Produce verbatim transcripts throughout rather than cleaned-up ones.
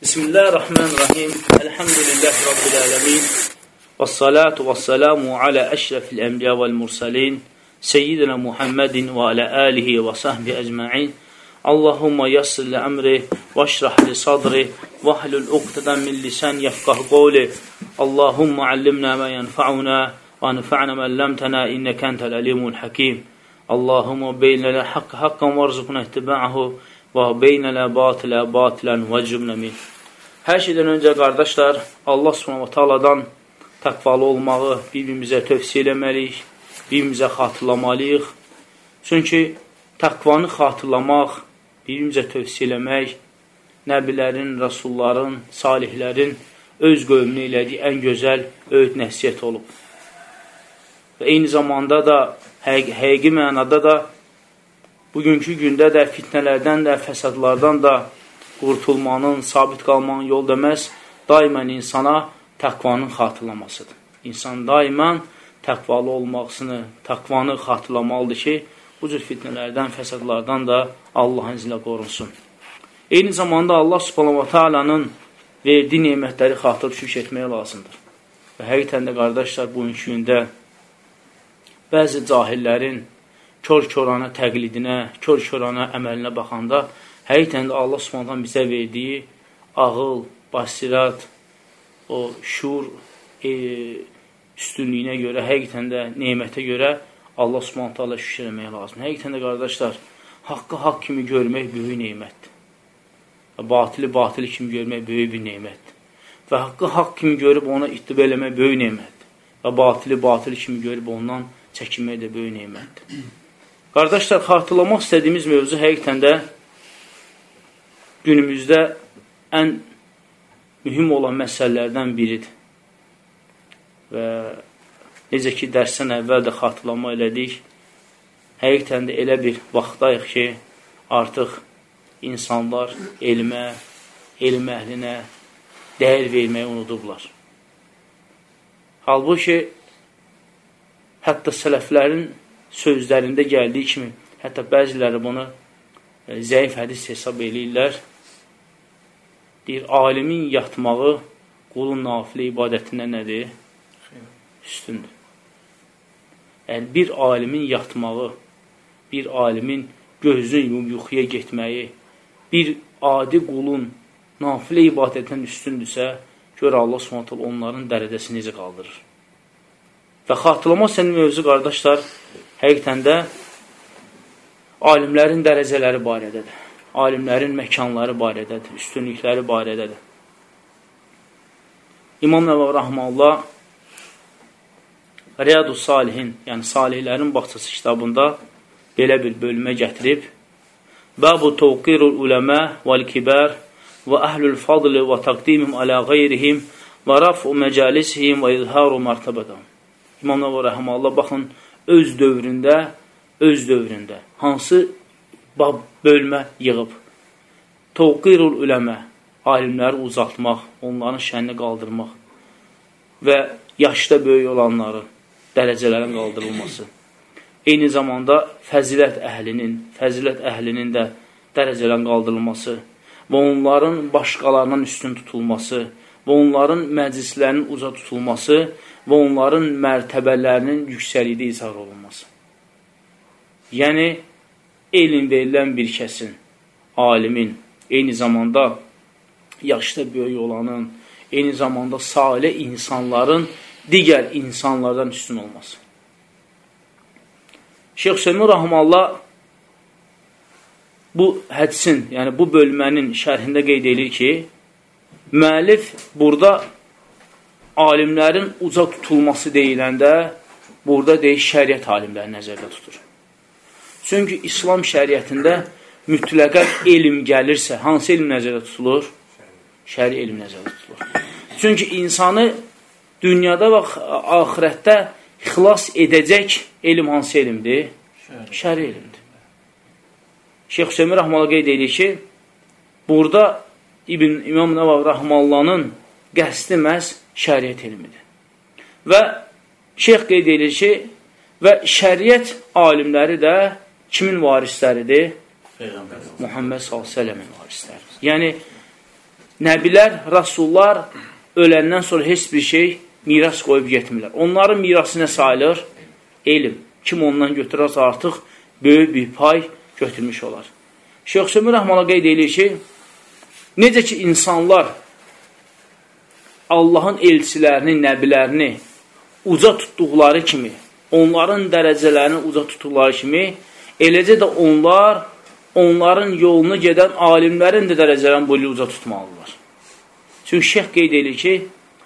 Bismillahirrahmanirrahim. Elhamdülillahi Rabbil alemin. Vessalatu vesselamu ala eşrefil enbiya vel mursalin. Seyyidina Muhammedin ve ala alihi ve sahbihi ecma'in. Allahumma yassir li emri ve şrah li sadri ve hlul uqteden min lisan yefqahu qawli. Allahumma allimna ma yenfa'una ve nefa'na ma allamtana inneke entel alimul hakim. Allahumma beyn lana hakka hakkan varzuqna ittiba'ahu və beynələ batilə batilən və cümləmin. Hər şeydən öncə, qardaşlar, Allah subhanahu wa ta'aladan təqvalı olmağı bir-birimizə tövsiyə eləməliyik, bir-birimizə xatırlamalıyıq. Çünki təqvanı xatırlamaq, bir-birimizə tövsiyə eləmək, nəbilərin, rəsulların, salihlərin öz qövmünə elədiyi ən gözəl öyüd nəsiyyət olub. Və eyni zamanda da, həqiqi, həqiqi mənada da, bugünkü gündə də fitnələrdən də, fəsadlardan da qurtulmanın, sabit qalmanın yol deməz, daimən insana təqvanın xatırlamasıdır. İnsan daimən təqvalı olmaqsını, təqvanı xatırlamalıdır ki, bu cür fitnələrdən, fəsadlardan da Allahın izinlə qorunsun. Eyni zamanda Allah subhanahu wa ta'alanın verdiyi nemətləri xatır şükür etməyə lazımdır. Və həqiqətən də, qardaşlar, bugünkü gündə bəzi cahillərin kör-körana təqlidinə, kör-körana əməlinə baxanda, həqiqətən də Allah Subhanahu bizə verdiyi ağıl, basirat, o şuur e, üstünlüyünə görə, həqiqətən də nemətə görə Allah Subhanahu şükür etmək lazım. Həqiqətən də, qardaşlar, haqqı haqq kimi görmək böyük nemətdir. Batili batili kimi görmək böyük bir nemətdir. Və haqqı haqq kimi görüb ona ittibə eləmək böyük nemətdir. Və batili batili kimi görüb ondan çəkinmək də böyük nemətdir. Qardaşlar, xatırlamaq istədiyimiz mövzu həqiqətən də günümüzdə ən mühüm olan məsələlərdən biridir. Və necə ki, dərsdən əvvəl də xatırlama elədik, həqiqətən də elə bir vaxtdayıq ki, artıq insanlar elmə, elm əhlinə dəyər verməyi unudublar. Halbuki, hətta sələflərin sözlərində gəldiyi kimi, hətta bəziləri bunu e, zəif hədis hesab eləyirlər. Deyir, alimin yatmağı qulun nafilə ibadətindən nədir? Üstündür. Yəni, bir alimin yatmağı, bir alimin gözünü yumub yuxuya getməyi, bir adi qulun nafilə ibadətindən üstündürsə, gör Allah subhanahu ta'ala onların dərəcəsini necə qaldırır. Və xatırlama sənin mövzu, qardaşlar, həqiqətən də alimlərin dərəcələri barədədir. Alimlərin məkanları barədədir, üstünlükləri barədədir. İmam Nəvavi Rahmanullah Riyadus Salihin, yəni salihlərin bağçası kitabında belə bir bölümə gətirib: Bəbu təvqirul uləmə vəl-kibər və əhlül fadli və təqdimim alə qeyrihim və raf'u məcalisihim və izharu mərtəbədən. İmam Nəvavi Rahmanullah, baxın, öz dövründə, öz dövründə hansı bölmə yığıb? Təvqirul uləmə, alimləri uzatmaq, onların şənini qaldırmaq və yaşda böyük olanların dərəcələrin qaldırılması. Eyni zamanda fəzilət əhlinin, fəzilət əhlinin də dərəcələrin qaldırılması və onların başqalarından üstün tutulması və onların məclislərinin uca tutulması və onların mərtəbələrinin yüksəlikdə izhar olunması. Yəni, elm verilən bir kəsin, alimin, eyni zamanda yaşda böyük olanın, eyni zamanda salih insanların digər insanlardan üstün olması. Şeyx Hüseyin Rahmanullah bu hədisin, yəni bu bölmənin şərhində qeyd edir ki, müəllif burada alimlərin uca tutulması deyiləndə, burada deyil, şəriət alimləri nəzərdə tutur. Çünki İslam şəriətində mütləqə elm gəlirsə, hansı elm nəzərdə tutulur? Şəri elm nəzərdə tutulur. Çünki insanı dünyada və axirətdə xilas edəcək elm hansı elmdir? Şəri elmdir. Şeyx Hüseyin Rahmanullah qeyd edir ki, burada İbn İmam Nəvavi Rahmanullahın qəsdi məhz şəriət elmidir. Və şeyx qeyd edir ki, və şəriət alimləri də kimin varisləridir? Muhammed sallallahu əleyhi və səlləmin varisləridir. Yəni, Nəbilər, rasullar öləndən sonra heç bir şey miras qoyub getmirlər. Onların mirası nə sayılır? Elm. Kim ondan götürərsə artıq böyük bir pay götürmüş olar. Şeyx Sömür Rəhmana qeyd edir ki, necə ki insanlar Allahın elçilərini, nəbilərini uca tutduqları kimi, onların dərəcələrini uca tutduqları kimi, eləcə də onlar, onların yolunu gedən alimlərin də dərəcələrini böyle uca tutmalıdırlar. Çünki şeyx qeyd edir ki,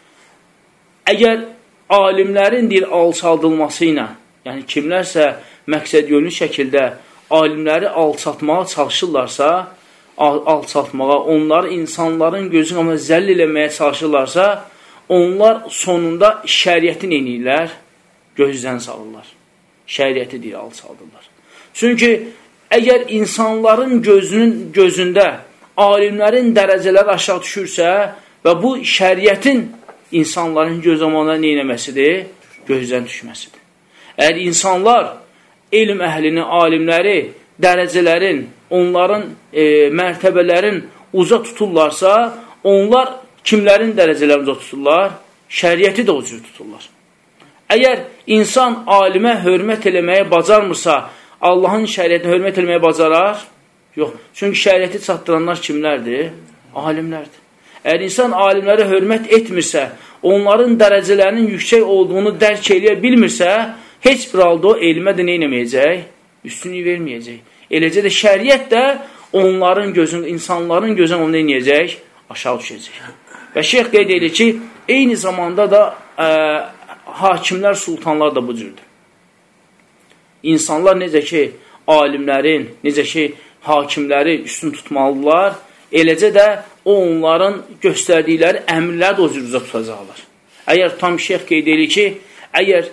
əgər alimlərin dil alçaldılması ilə, yəni kimlərsə məqsəd yönlü şəkildə alimləri alçatmağa çalışırlarsa, alçatmağa, onları insanların gözünü amma zəll eləməyə çalışırlarsa, onlar sonunda şəriəti neyirlər? Gözdən salırlar. Şəriəti deyir, alçaldırlar. Çünki əgər insanların gözünün gözündə alimlərin dərəcələri aşağı düşürsə və bu şəriətin insanların göz amana neynəməsidir? Gözdən düşməsidir. Əgər insanlar elm əhlini, alimləri, dərəcələrin, onların e, mərtəbələrin uca tuturlarsa, onlar kimlərin dərəcələrini uca tuturlar? Şəriəti də uca tuturlar. Əgər insan alimə hörmət eləməyə bacarmırsa, Allahın şəriətinə hörmət eləməyə bacarar? Yox. Çünki şəriəti çatdıranlar kimlərdir? Alimlərdir. Əgər insan alimlərə hörmət etmirsə, onların dərəcələrinin yüksək olduğunu dərk eləyə bilmirsə, heç bir halda o elmə də neynəməyəcək? Üstünlük verməyəcək. Eləcə də şəriət də onların gözündə, insanların gözündə onu neynəyəcək? Aşağı düşəcək. Və şeyx qeyd edir ki, eyni zamanda da ə, hakimlər, sultanlar da bu cürdür. İnsanlar necə ki, alimlərin, necə ki, hakimləri üstün tutmalıdırlar, eləcə də o onların göstərdikləri əmrləri də o cür uza tutacaqlar. Əgər tam şeyx qeyd edir ki, əgər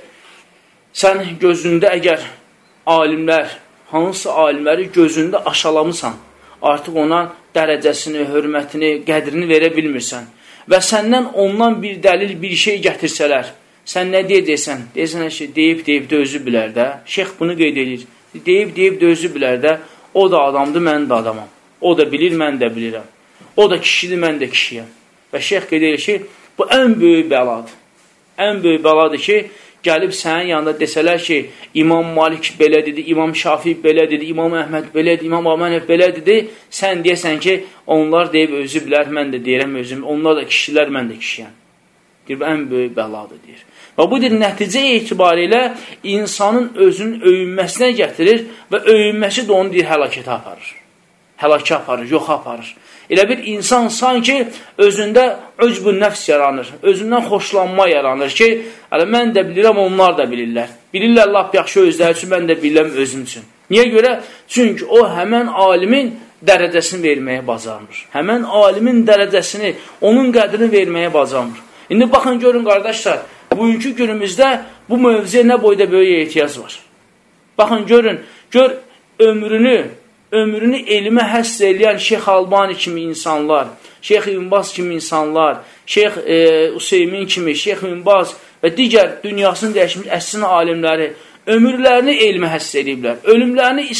sən gözündə əgər alimlər, hansı alimləri gözündə aşalamısan, artıq ona dərəcəsini, hörmətini, qədrini verə bilmirsən və səndən ondan bir dəlil, bir şey gətirsələr, sən nə deyəcəksən? Deyəcəksən ki, deyib, deyib də özü bilər də. Şeyx bunu qeyd edir. Deyib, deyib də özü bilər də. O da adamdır, mən də adamam. O da bilir, mən də bilirəm. O da kişidir, mən də kişiyəm. Və şeyx qeyd edir ki, bu ən böyük bəladır. Ən böyük bəladır ki, gəlib sənin yanında desələr ki, İmam Malik belə dedi, İmam Şafi belə dedi, İmam Əhməd belə dedi, İmam Amanəf belə dedi, sən deyəsən ki, onlar deyib özü bilər, mən də deyirəm özüm, onlar da kişilər, mən də kişiyəm. Deyir, ən böyük bəladır, deyir. Və bu deyir, nəticə etibarilə insanın özünün öyünməsinə gətirir və öyünməsi də onu deyir, həlakətə aparır. Həlakə aparır, yoxa aparır. Elə bir insan sanki özündə öcbü nəfs yaranır, özündən xoşlanma yaranır ki, mən də bilirəm, onlar da bilirlər. Bilirlər, lap yaxşı özləri üçün, mən də bilirəm özüm üçün. Niyə görə? Çünki o həmən alimin dərəcəsini verməyə bacarmır. Həmən alimin dərəcəsini, onun qədrini verməyə bacarmır. İndi baxın, görün qardaşlar, bugünkü günümüzdə bu mövzuya nə boyda böyük ehtiyac var. Baxın, görün, gör ömrünü, ömrünü elmə həsr eləyən Şeyx Albani kimi insanlar, Şeyx İbn Baz kimi insanlar, Şeyx e, Useymin kimi, Şeyx İbn Baz və digər dünyasını dəyişmiş əsrin alimləri ömürlərini elmə həsr ediblər. Ölümlərini,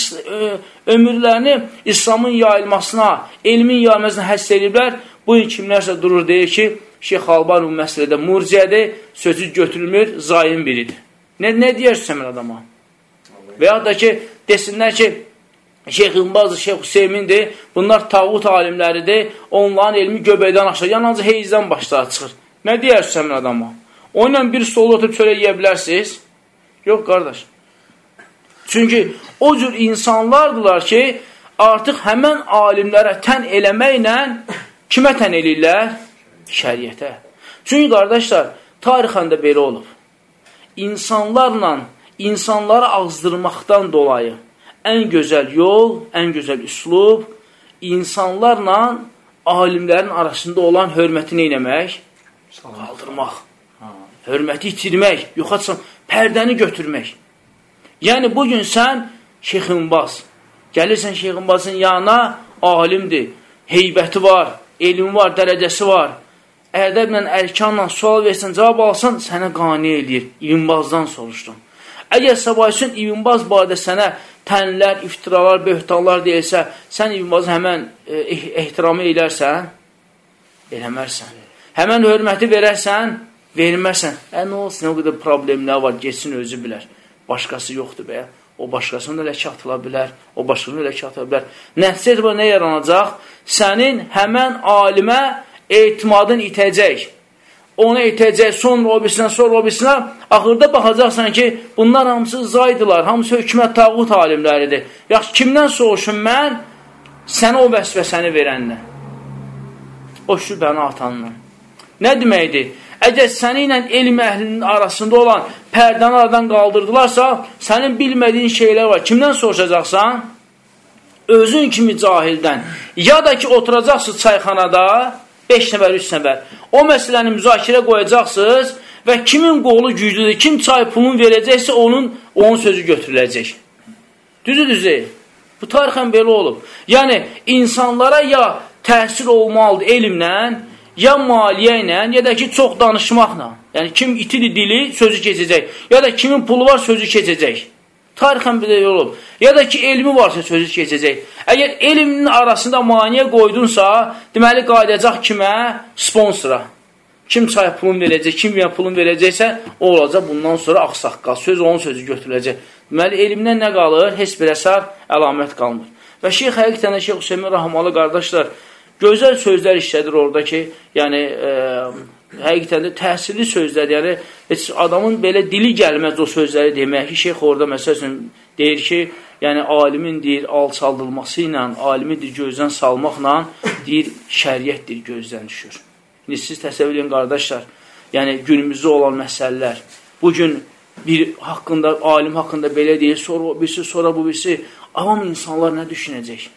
ömürlərini İslamın yayılmasına, elmin yayılmasına həsr ediblər. Bu kimlərsə durur, deyir ki, Şeyx Albani bu məsələdə murciədir, sözü götürülmür, zayin biridir. Nə, nə deyərsən mən adama? Və ya da ki, desinlər ki, Şeyx İbn Baz, Şeyx Hüseymindir, bunlar tağut alimləridir, onların elmi göbəkdən aşağı, yalnızca heyizdən başlara çıxır. Nə deyərsən mən adama? O ilə bir stolda oturub çölə yeyə bilərsiniz? Yox, qardaş. Çünki o cür insanlardılar ki, artıq həmən alimlərə tən eləməklə kimə tən eləyirlər? Şəriətə. Çünki, qardaşlar, tarixən də belə olub. İnsanlarla, insanları azdırmaqdan dolayı ən gözəl yol, ən gözəl üslub, insanlarla alimlərin arasında olan hörməti neynəmək? Qaldırmaq. Hörməti itirmək, yoxa çıxan, pərdəni götürmək. Yəni, bugün sən Şeyx İbn Baz, gəlirsən Şeyx İbn Bazın yanına, alimdir, heybəti var, elmi var, dərəcəsi var. Ədəblə, ərkanla sual versən, cavab alsan, sənə qane eləyir. İbn Bazdan soruşdun. Əgər sabah üçün İbn Baz barədə sənə tənlər, iftiralar, böhtanlar deyilsə, sən İbn Bazı həmən e, ehtiramı eylərsən? eləmərsən. Həmən hörməti verərsən, vermərsən. Ə, nə olsun, o qədər problemlər var, geçsin özü bilər. Başqası yoxdur bəyə. O başqasını da ləkə atıla bilər, o başqasını da ləkə atıla bilər. Nəticə etibə nə yaranacaq? Sənin həmən alimə etimadın itəcək. Ona itəcək, sonra o birisinə, sonra o birisinə. Axırda baxacaqsan ki, bunlar hamısı zaydılar, hamısı hökumət tağut alimləridir. Yaxşı, kimdən soğuşum mən? Sənə o vəsvəsəni verənlə. O şübhəni atanla. Nə deməkdir? Əgər səni ilə elm əhlinin arasında olan pərdəni aradan qaldırdılarsa, sənin bilmədiyin şeylər var. Kimdən soruşacaqsan? Özün kimi cahildən. Ya da ki, oturacaqsınız çayxanada, beş nəfər, üç nəfər. O məsələni müzakirə qoyacaqsınız və kimin qolu güclüdür, kim çay pulunu verəcəksə, onun, onun sözü götürüləcək. Düzü-düzü. Bu tarixən belə olub. Yəni, insanlara ya təhsil olmalıdır elmlə, ya maliyyə ilə, ya da ki, çox danışmaqla. Yəni, kim itidir dili, sözü keçəcək. Ya da kimin pulu var, sözü keçəcək. Tarixən belə olub. Ya da ki, elmi varsa, sözü keçəcək. Əgər elminin arasında maniyə qoydunsa, deməli, qayıdacaq kimə? Sponsora. Kim çay pulun verəcək, kim ya pulun verəcəksə, o olacaq bundan sonra axsaqqal. Söz onun sözü götürüləcək. Deməli, elmdən nə qalır? Heç bir əsər, əlamət qalmır. Və Şeyx həqiqətən də Şeyx Hüseymin Rahmalı qardaşlar, gözəl sözlər işlədir orada ki, yəni, e, həqiqətən də təhsilli sözlər, yəni, heç adamın belə dili gəlməz o sözləri demək ki, Şeyx orada məsələn deyir ki, yəni, alimin deyir, alçaldılması ilə, alimi deyir, gözdən salmaqla, deyir, şəriətdir, gözdən düşür. İndi siz təsəvvür edin, qardaşlar, yəni, günümüzdə olan məsələlər, bugün bir haqqında, alim haqqında belə deyir, sonra o birisi, sonra bu birisi, avam insanlar nə düşünəcək?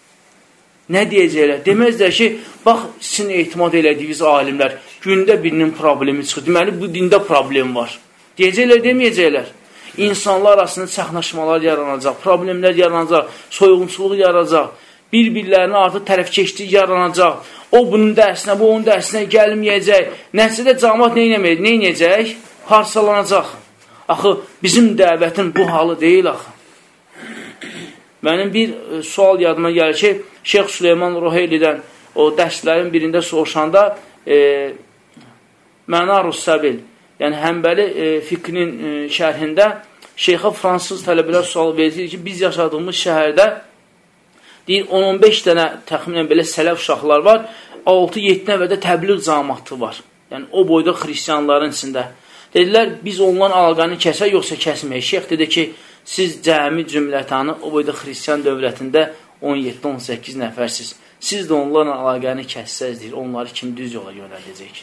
Nə deyəcəklər? Deməzlər ki, bax, sizin etimad elədiyiniz alimlər, gündə birinin problemi çıxır. Deməli, bu dində problem var. Deyəcəklər, deməyəcəklər. İnsanlar arasında çaxnaşmalar yaranacaq, problemlər yaranacaq, soyğunçuluq yaranacaq, bir-birlərini artıq tərəfkeşlik yaranacaq. O, bunun dərsinə, bu, onun dərsinə gəlməyəcək. Nəticədə cəmaət nə edəcək? Parçalanacaq. Axı, bizim dəvətin bu halı deyil, axı. Mənim bir e, sual yadıma gəlir ki, Şeyx Süleyman Ruheylidən o dərslərin birində soruşanda e, Mənarus Səbil, yəni Həmbəli e, fikrinin e, şərhində Şeyxə fransız tələbələr sual verir ki, biz yaşadığımız şəhərdə deyir, on on beş dənə təxminən belə sələf uşaqlar var, altı yeddi nəvədə təbliğ cəmaatı var. Yəni, o boyda xristiyanların içində. Dedilər, biz onların əlaqəni kəsək, yoxsa kəsməyək. Şeyx dedi ki, siz cəmi cümlətanı o boyda xristiyan dövlətində on yeddi on səkkiz nəfərsiz. Siz də onlarla əlaqəni kəssəz, deyir, onları kim düz yola yönəldəcək?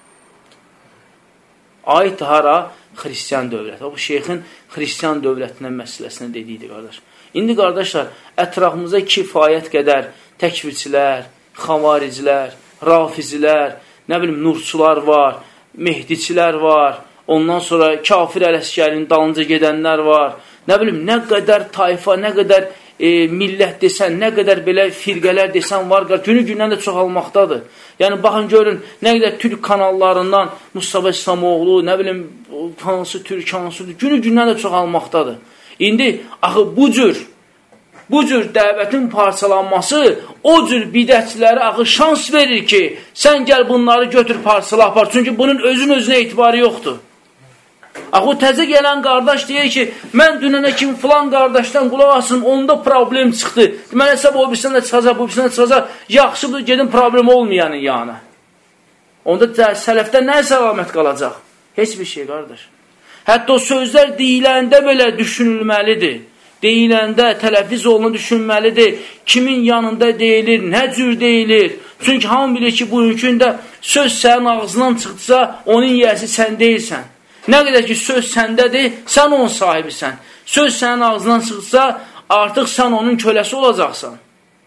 Aid hara? Xristiyan dövləti. Bu, şeyxin xristiyan dövlətindən məsələsinə dediydi, qardaş. İndi, qardaşlar, ətrafımıza kifayət qədər təkvirçilər, xavaricilər, rafizilər, nə bilim, nurçular var, mehdiçilər var, ondan sonra kafir ələskərin dalınca gedənlər var, nə bilim, nə qədər tayfa, nə qədər e, millət desən, nə qədər belə firqələr desən var, günü gündən də çoxalmaqdadır. Yəni, baxın, görün, nə qədər türk kanallarından Mustafa İslamoğlu, nə bilim, hansı türk, hansı günü gündən də çoxalmaqdadır. İndi, axı, bu cür, bu cür dəvətin parçalanması o cür bidətçilərə axı şans verir ki, sən gəl bunları götür parçala apar. Çünki bunun özün özünə etibarı yoxdur. Axı, o təzə gələn qardaş deyir ki, mən dünənə kim filan qardaşdan qulaq asım, onda problem çıxdı. Deməli, səb o birisindən də çıxacaq, bu birisindən də çıxacaq. Yaxşıdır, gedin problem olmayanın yanına. Onda sələfdən nə səlamət qalacaq? Heç bir şey, qardaş. Hətta o sözlər deyiləndə belə düşünülməlidir. Deyiləndə, tələffüz olunu düşünməlidir. Kimin yanında deyilir, nə cür deyilir. Çünki hamı bilir ki, bugünkündə söz sənin ağzından çıxdısa, onun yiyəsi sən deyilsən. Nə qədər ki, söz səndədir, sən onun sahibisən. Söz sənin ağzından çıxsa, artıq sən onun köləsi olacaqsan.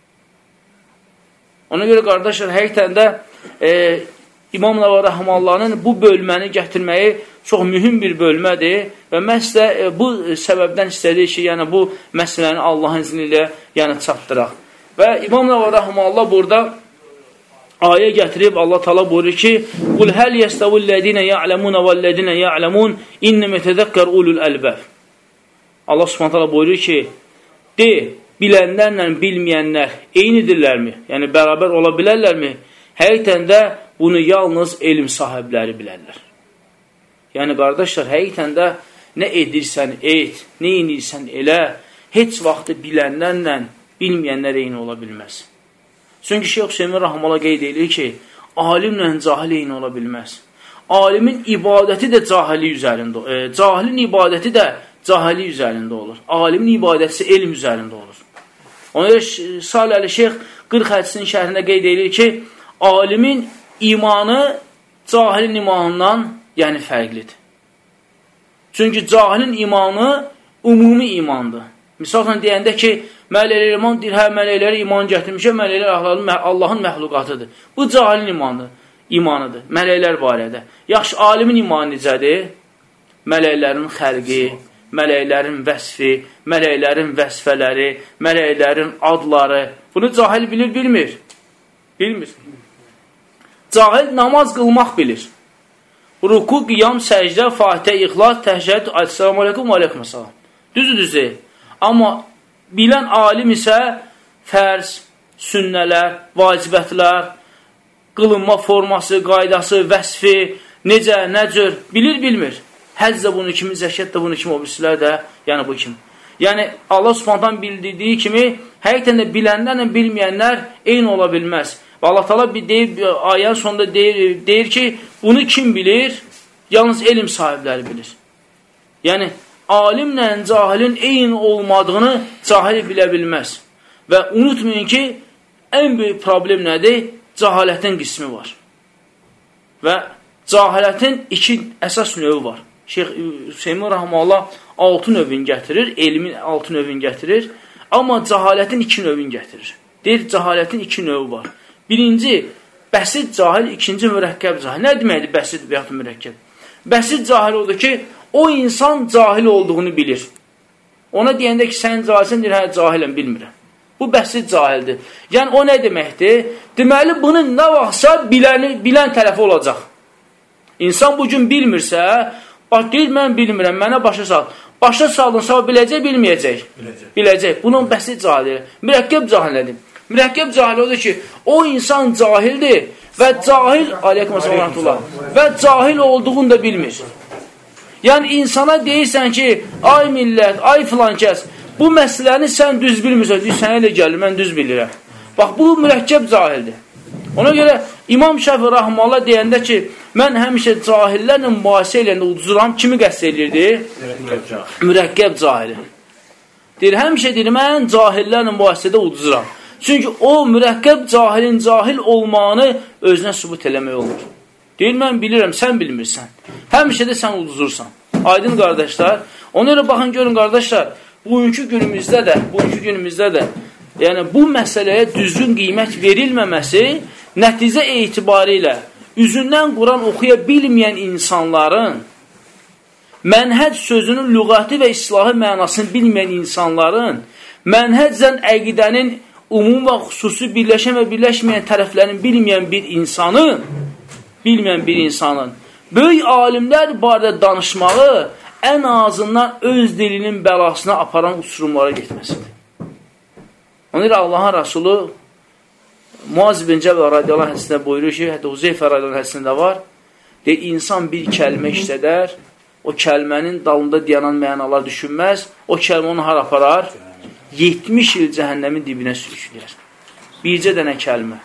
Ona görə, qardaşlar, həqiqətən də e, İmam Nəvavi Rəhməllahın bu bölməni gətirməyi çox mühüm bir bölmədir və məhz də e, bu səbəbdən istədik ki, yəni bu məsələni Allahın izni ilə yəni, çatdıraq. Və İmam Nəvavi Rəhməllah burada ayə gətirib, Allah Teala buyurur ki, "Qul hal yestevillezine ya'lemun vellezine ya'lemun innema tezekker ulul albab." Allah Subhanahu taala buyurur ki, de, bilənlərlə bilməyənlər eynidirlərmi? Yəni bərabər ola bilərlərmi? Həqiqətən də bunu yalnız elm sahibləri bilərlər. Yəni, qardaşlar, həqiqətən də nə edirsən, et, nə inirsən, elə, heç vaxtı bilənlərlə bilməyənlər eyni ola bilməz. Çünki Şeyx Hüseymin Rahmanullah qeyd edir ki, alimlə cahil eyni ola bilməz. Alimin ibadəti də cahili üzərində, e, cahilin ibadəti də cahili üzərində olur. Alimin ibadəti elm üzərində olur. Ona görə Salih Əli Şeyx qırx hədisinin şərhində qeyd edir ki, alimin imanı cahilin imanından yəni fərqlidir. Çünki cahilin imanı ümumi imandır. Misalən deyəndə ki, mələklər iman deyir, hə, mələklərə iman gətirmişə, mələklər Allahın məxluqatıdır. Bu cahilin imanıdır, imanıdır, mələklər barədə. Yaxşı, alimin imanı necədir? Mələklərin xəlqi, mələklərin vəsfi, mələklərin vəsfələri, mələklərin adları. Bunu cahil bilir, bilmir? Bilmir. Cahil namaz qılmaq bilir. Ruku, qiyam, səcdə, fatihə, ixlas, təhşəhəd, əl-səlamu aleykum, və aleykum əssalam. Düzdür, düzdür. Amma bilən alim isə fərz, sünnələr, vacibətlər, qılınma forması, qaydası, vəsfi, necə, nə cür, bilir, bilmir. Həcc də bunu kimi, zəkət də bunu kimi, o birisilər də, yəni bu kimi. Yəni, Allah Subhanahu bildirdiyi kimi, həqiqətən də bilənlərlə bilməyənlər eyni ola bilməz. Və Allah Teala bir deyir, ayənin sonunda deyir, deyir ki, bunu kim bilir? Yalnız elm sahibləri bilir. Yəni, alimlə cahilin eyni olmadığını cahil bilə bilməz. Və unutmayın ki, ən böyük problem nədir? Cəhalətin qismi var. Və cəhalətin iki əsas növü var. Şeyx Hüseymin Rahmanullah altı növün gətirir, elmin altı növün gətirir, amma cəhalətin iki növün gətirir. Deyir, cəhalətin iki növü var. Birinci, bəsid cahil, ikinci mürəkkəb cahil. Nə deməkdir bəsid və yaxud mürəkkəb? Bəsid cahil odur ki, o insan cahil olduğunu bilir. Ona deyəndə ki, sən cahilsən, deyir, hə, cahiləm, bilmirəm. Bu bəsid cahildir. Yəni, o nə deməkdir? Deməli, bunun nə vaxtsa biləni, bilən tərəfi olacaq. İnsan bugün bilmirsə, bax, deyir, mən bilmirəm, mənə başa sal. Başa saldınsa, o biləcək, bilməyəcək? Biləcək. Biləcək. Bunun bəsid cahildir. Mürəkkəb cahil nədir? Mürəkkəb cahil odur ki, o insan cahildir və cahil, aleykum əsəlam, və cahil olduğunu da bilmir. Yəni, insana deyirsən ki, ay millət, ay filan kəs, bu məsələni sən düz bilmirsən, deyir, sənə elə gəlir, mən düz bilirəm. Bax, bu mürəkkəb cahildir. Ona görə İmam Şəfi Rahmanullah deyəndə ki, mən həmişə cahillərlə mübahisə eləyəndə uduzuram, kimi qəsd edirdi? Mürəkkəb cahili. Deyir, həmişə deyir, mən cahillərlə mübahisədə uduzuram. Çünki o mürəkkəb cahilin cahil olmağını özünə sübut eləmək olur. Deyir, mən bilirəm, sən bilmirsən. Həmişə də sən uduzursan. Aydın qardaşlar. Ona görə baxın, görün qardaşlar, bugünkü günümüzdə də, bugünkü günümüzdə də, yəni bu məsələyə düzgün qiymət verilməməsi nəticə etibarilə üzündən Quran oxuya bilməyən insanların, mənhəc sözünün lüğəti və islahı mənasını bilməyən insanların, mənhəccən əqidənin umum və xüsusi birləşən və birləşməyən tərəflərini bilməyən bir insanın, bilməyən bir insanın böyük alimlər barədə danışmağı ən azından öz dilinin bəlasına aparan uçurumlara getməsidir. Ona görə Allahın Rasulü Muaz bin Cəbəl radiyallahu hədisində buyurur ki, hətta Huzeyfə radiyallahu hədisində var, deyir, insan bir kəlmə işlədər, o kəlmənin dalında dayanan mənalar düşünməz, o kəlmə onu har aparar? yetmiş il cəhənnəmin dibinə sürüşülür. Bircə dənə kəlmə.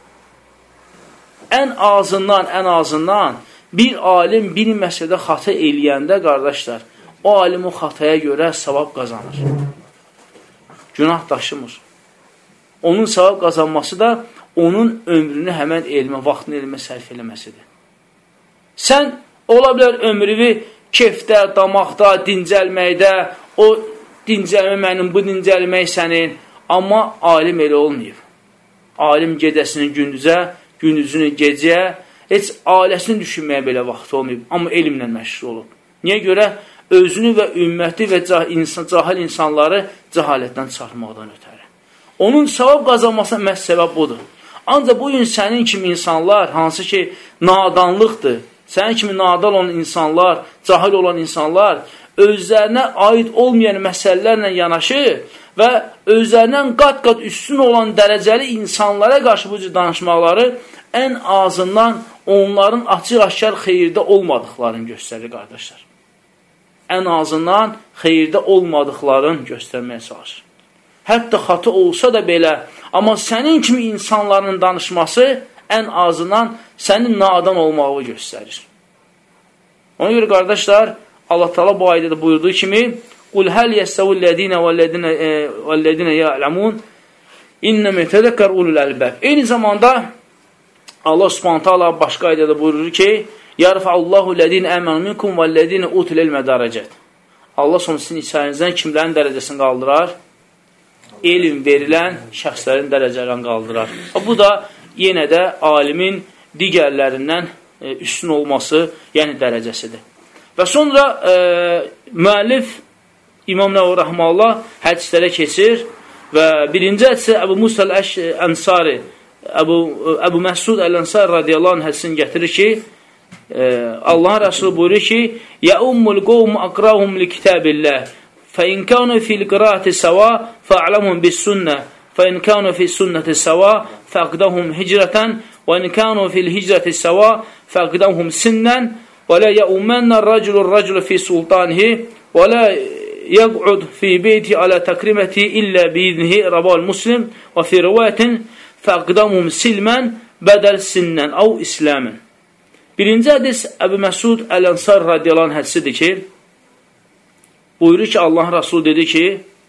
Ən azından, ən azından bir alim bir məsələdə xata eləyəndə, qardaşlar, o alim o xataya görə savab qazanır. Günah daşımır. Onun savab qazanması da onun ömrünü həmən elmə, vaxtını elmə sərf eləməsidir. Sən ola bilər ömrünü kefdə, damaqda, dincəlməkdə, o dincəlmə mənim, bu dincəlmək sənin, amma alim elə olmayıb. Alim gecəsini gündüzə, gündüzünü gecəyə, heç ailəsini düşünməyə belə vaxt olmayıb, amma elmlə məşğul olub. Niyə görə? Özünü və ümməti və cahil insanları cəhalətdən çıxarmaqdan ötəri. Onun savab qazanmasına məhz səbəb budur. Ancaq bu gün sənin kimi insanlar, hansı ki nadanlıqdır, sənin kimi nadan olan insanlar, cahil olan insanlar, özlərinə aid olmayan məsələlərlə yanaşı və özlərindən qat-qat üstün olan dərəcəli insanlara qarşı bu cür danışmaqları ən azından onların açıq-aşkar xeyirdə olmadıqlarını göstərir, qardaşlar. Ən azından xeyirdə olmadıqlarını göstərməyə çalışır. Hətta xatı olsa da belə, amma sənin kimi insanların danışması ən azından sənin nadan olmağı göstərir. Ona görə, qardaşlar, Allah Teala bu ayədə də buyurduğu kimi قُلْ هَلْ يَسْتَوُ الَّذ۪ينَ وَالَّذ۪ينَ يَعْلَمُونَ اِنَّمَ يَتَذَكَّرْ اُلُوا الْأَلْبَابِ. Eyni zamanda Allah Subhanahu Teala başqa ayədə buyurur ki يَرْفَعُ اللّٰهُ الَّذ۪ينَ آمَنُوا مِنْكُمْ وَالَّذ۪ينَ اُوتُوا الْعِلْمَ دَرَجَاتٍ. Allah sonra sizin içərinizdən kimlərin dərəcəsini qaldırar? Elm verilən şəxslərin dərəcələrini qaldırar. Bu da yenə də alimin digərlərindən e, üstün olması, yəni dərəcəsidir. Və sonra e, müəllif İmam Nəvavi Rəhməhullah hədislərə keçir və birinci hədisi Əbu Musa Əl-Ənsari, Əbu, Əbu Məsud Əl-Ənsari radiyallahu anh hədisini gətirir ki, e, Allahın Rəsulü buyurur ki, يَأُمُّ الْقَوْمُ أَقْرَاهُمْ لِكِتَابِ اللّٰهِ فَإِنْ كَانُوا فِي الْقِرَاءَةِ سَوَاءً فَأَعْلَمُهُمْ بِالسُّنَّةِ فَإِنْ كَانُوا فِي السُّنَّةِ سَوَاءً فَأَقْدَمْهُمْ هِجْرَةً وَإِنْ كَانُوا فِي الْهِجْرَةِ سَوَاءً فَأَقْدَمْهُمْ سِنًّا وَلَا يَؤُمَّنَّ الرَّجُلُ الرَّجُلُ فِي سُلْطَانِهِ وَلَا يَقْعُدْ فِي بَيْتِهِ عَلَى تَكْرِمَتِهِ إِلَّا بِإِذْنِهِ رواه المسلم وفي رواية فَأَقْدَمْهُمْ سِلْمًا بَدَلْ سِنًّا أو إسلاما. Birinci hədis Əbu Məsud Əl-Ənsari radiyallahu anh hədisidir ki, buyurur ki, Allahın Rasulü dedi ki,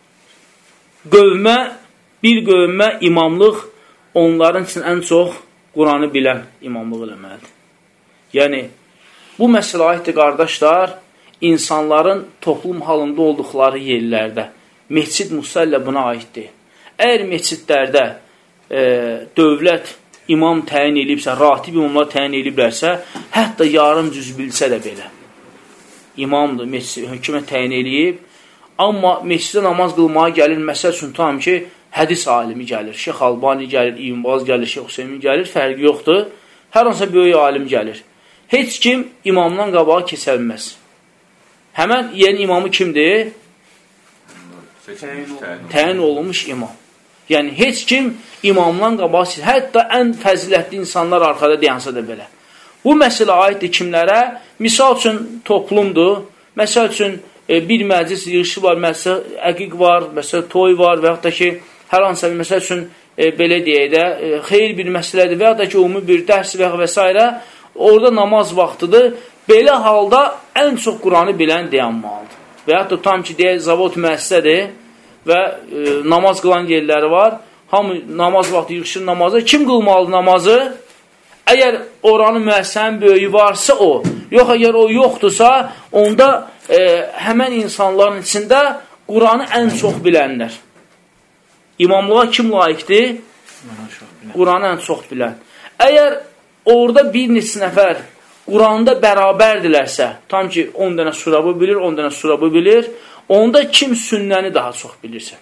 qövmə, bir qövmə imamlıq onların üçün ən çox Quranı bilən imamlıq eləməlidir. Yəni, bu məsələ aiddir, qardaşlar, insanların toplum halında olduqları yerlərdə. Məscid Musəllə buna aiddir. Əgər məscidlərdə e, dövlət imam təyin edibsə, ratib imamlar təyin ediblərsə, hətta yarım cüz bilsə də belə. İmamdır, mescid, hökumət təyin edib, amma mesciddə namaz qılmağa gəlir, məsəl üçün tam ki, hədis alimi gəlir, Şeyx Albani gəlir, İbn Baz gəlir, Şeyx Hüseymin gəlir, fərqi yoxdur, hər hansı böyük alim gəlir. Heç kim imamdan qabağa keçəlməz. Həmən yeni imamı kimdir? Təyin olunmuş imam. Yəni, heç kim imamdan qabağa keçəlməz. Hətta ən fəzilətli insanlar arxada dayansa da belə. Bu məsələ aiddir kimlərə? Misal üçün toplumdur. Məsəl üçün e, bir məclis yığışı var, məsəl əqiq var, məsəl toy var və yaxud da ki, hər hansı bir məsəl üçün e, belə deyək də, e, xeyir bir məsələdir və yaxud da ki, ümumi bir dərs və, və s. Orada namaz vaxtıdır. Belə halda ən çox Quranı bilən dayanmalıdır. Və yaxud da tam ki, deyək, zavod müəssisədir və e, namaz qılan yerləri var. Hamı namaz vaxtı yığışır namazı. Kim qılmalıdır namazı? Əgər oranın müəssisənin böyüyü varsa o, yox əgər o yoxdursa, onda e, həmən insanların içində Quranı ən çox bilənlər. İmamlığa kim layiqdir? Quranı ən çox bilən. Əgər orada bir neçə nəfər Quranda bərabərdirlərsə, tam ki on dənə surabı bilir, on dənə surabı bilir, onda kim sünnəni daha çox bilirsə,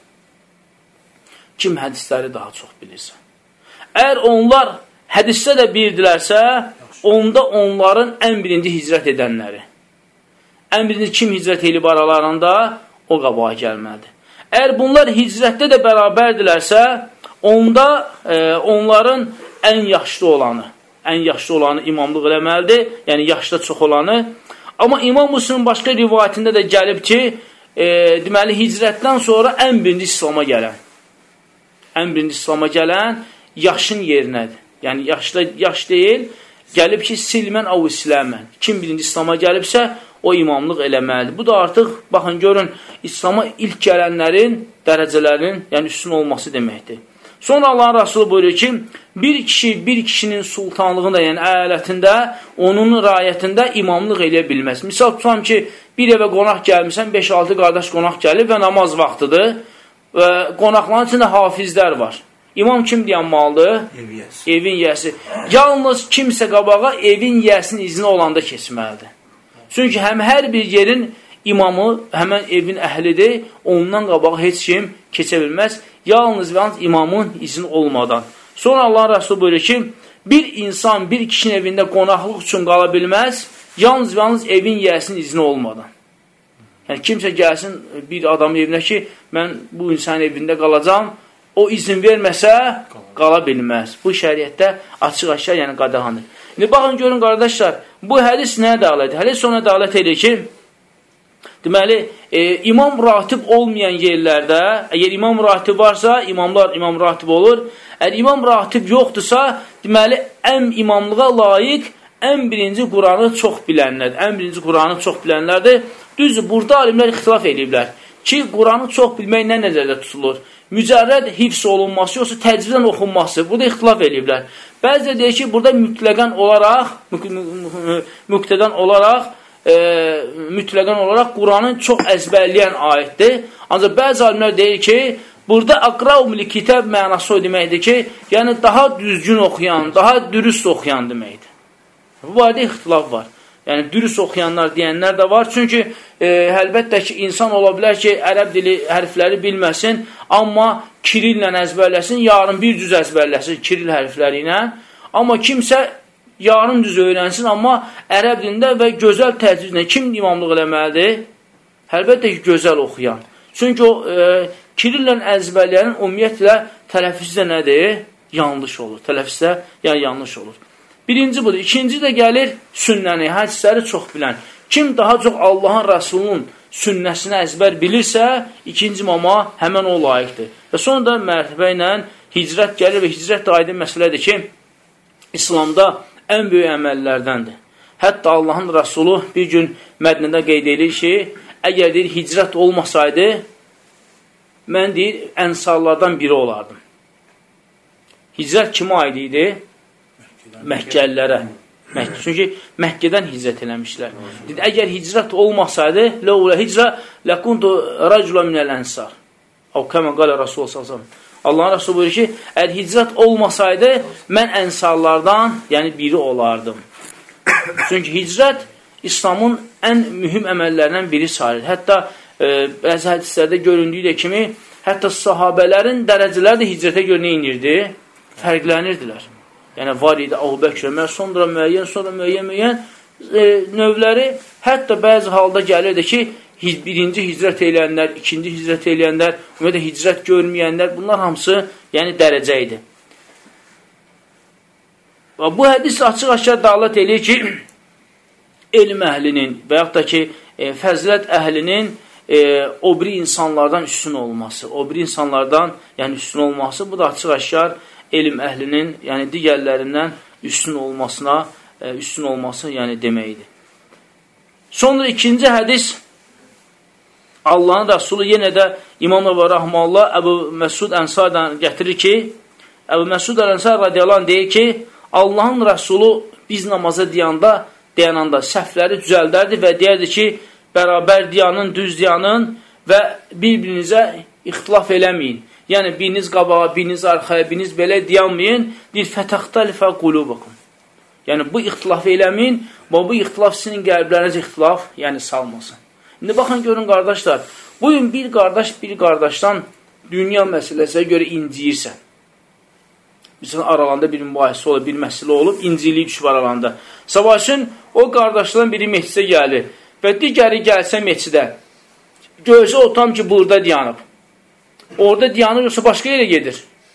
kim hədisləri daha çox bilirsə. Əgər onlar hədisdə də bilirdilərsə, onda onların ən birinci hicrət edənləri. Ən birinci kim hicrət edib aralarında? O qabağa gəlməlidir. Əgər bunlar hicrətdə də bərabərdirlərsə, onda e, onların ən yaşlı olanı, ən yaşlı olanı imamlıq eləməlidir, yəni yaşda çox olanı. Amma İmam Müslimin başqa rivayətində də gəlib ki, e, deməli, hicrətdən sonra ən birinci İslama gələn, ən birinci İslama gələn yaşın yerinədir. Yəni, yaşda, yaş deyil, gəlib ki, silmən av isləmən. Kim birinci İslama gəlibsə, o imamlıq eləməlidir. Bu da artıq, baxın, görün, İslama ilk gələnlərin dərəcələrinin, yəni üstün olması deməkdir. Sonra Allahın Rasulü buyuruyor ki, bir kişi, bir kişinin sultanlığında, yəni əyalətində, onun rayətində imamlıq eləyə bilməz. Misal tutam ki, bir evə qonaq gəlmişsən, beş altı qardaş qonaq gəlib və namaz vaxtıdır və qonaqların içində hafizlər var. İmam kim dayanmalıdır? Evin yiyəsi. Yalnız kimsə qabağa evin yiyəsinin izni olanda keçməlidir. Çünki həm hər bir yerin imamı həmən evin əhlidir, ondan qabağa heç kim keçə bilməz. Yalnız və yalnız imamın izni olmadan. Sonra Allah Rəsulü buyurur ki, bir insan bir kişinin evində qonaqlıq üçün qala bilməz, yalnız və yalnız evin yiyəsinin izni olmadan. Yəni kimsə gəlsin bir adamın evinə ki, mən bu insanın evində qalacam, o izin verməsə qala bilməz. Bu şəriətdə açıq-aşkar, yəni qadağandır. İndi baxın, görün qardaşlar, bu hədis nəyə dəlalət edir? Hədis ona dəlalət edir ki, deməli, e, imam ratib olmayan yerlərdə, əgər imam ratib varsa, imamlar imam ratib olur. Əgər imam ratib yoxdursa, deməli, ən imamlığa layiq, ən birinci Quranı çox bilənlərdir. Ən birinci Quranı çox bilənlərdir. Düzdür, burada alimlər ixtilaf ediblər ki, Quranı çox bilmək nə nəzərdə tutulur? Mücərrəd hifz olunması, yoxsa təcviddən oxunması. Burada ixtilaf ediblər. Bəzi deyir ki, burada mütləqən olaraq, müqtədən olaraq, e, mütləqən olaraq Quranı çox əzbərləyən ayətdir. Ancaq bəzi alimlər deyir ki, burada aqraumli kitab mənası o deməkdir ki, yəni daha düzgün oxuyan, daha dürüst oxuyan deməkdir. Bu barədə ixtilaf var. Yəni, dürüst oxuyanlar deyənlər də var. Çünki e, əlbəttə ki, insan ola bilər ki, ərəb dili hərfləri bilməsin, amma kirillə əzbərləsin, yarın bir düz əzbərləsin kiril hərfləri ilə. Amma kimsə yarım düz öyrənsin, amma ərəb dilində və gözəl təcvidlə kim imamlıq eləməlidir? Əlbəttə ki, gözəl oxuyan. Çünki o e, kirillə əzbərləyənin ümumiyyətlə tələffüzdə nədir? Yanlış olur. Tələffüzdə yəni yanlış olur. Birinci budur. İkinci də gəlir sünnəni, hədisləri çox bilən. Kim daha çox Allahın Rəsulunun sünnəsini əzbər bilirsə, ikinci imama həmən o layiqdir. Və sonra da mərtəbə ilə hicrət gəlir və hicrət də aydın məsələdir ki, İslamda ən böyük əməllərdəndir. Hətta Allahın Rəsulu bir gün Mədnədə qeyd edir ki, əgər deyir, hicrət olmasaydı, mən deyir, ənsarlardan biri olardım. Hicrət kimə aid idi? Məkkəlilərə. Çünki Məkkədən hicrət eləmişlər. Dedi, əgər hicrət olmasaydı, ləulə hicrə ləkundu rəcula minəl ənsar. Av kəmə qalə Rasulullah sallallahu əleyhi və səlləm. Allahın Rəsulü buyurur ki, əgər hicrət olmasaydı, mən ənsarlardan, yəni biri olardım. Çünki hicrət İslamın ən mühüm əməllərindən biri sayılır. Hətta e, bəzi hədislərdə göründüyü kimi, hətta sahabələrin dərəcələri də hicrətə görə nə inirdi? Fərqlənirdilər. Yəni, var idi Əbu Bəkr, Ömər, sonra müəyyən, sonra müəyyən, müəyyən e, növləri, hətta bəzi halda gəlirdi ki, birinci hicrət eləyənlər, ikinci hicrət eləyənlər, ümumiyyətlə hicrət görməyənlər, bunlar hamısı yəni dərəcə idi. Bu hədis açıq-aşkar dəlalət eləyir ki, elm əhlinin və yaxud da ki, e, fəzilət əhlinin e, o biri insanlardan üstün olması, o biri insanlardan yəni üstün olması, bu da açıq-aşkar elm əhlinin, yəni digərlərindən üstün olmasına, e, üstün olması, yəni deməkdir. Sonra ikinci hədis, Allahın Rəsulü yenə də İmam Nəvəvi Rəhməhullah Əbu Məsud Ənsardan gətirir ki, Əbu Məsud Ənsar radiyallahu anh deyir ki, Allahın Rəsulü biz namaza deyanda, deyananda səhvləri düzəldərdi və deyərdi ki, bərabər diyanın, düz diyanın və bir-birinizə ixtilaf eləməyin. Yəni, biriniz qabağa, biriniz arxaya, biriniz belə deyanmayın, deyir, fətəxtəlifə qulubakum. Yəni, bu ixtilafı eləməyin, bu ixtilaf sizin qəlbləriniz ixtilaf, yəni salmasın. İndi, baxın, görün, qardaşlar, bugün bir qardaş, bir qardaşdan dünya məsələsinə görə inciyirsən. Məsələn, aralarında bir mübahisə olur, bir məsələ olub, inciliyi düşüb aralarında. Sabah üçün o qardaşlardan biri meclisə gəlir və digəri gəlsə meclisə, gözə otam ki, burada dayanıb. Orada dayanır, yoxsa başqa yerə gedir?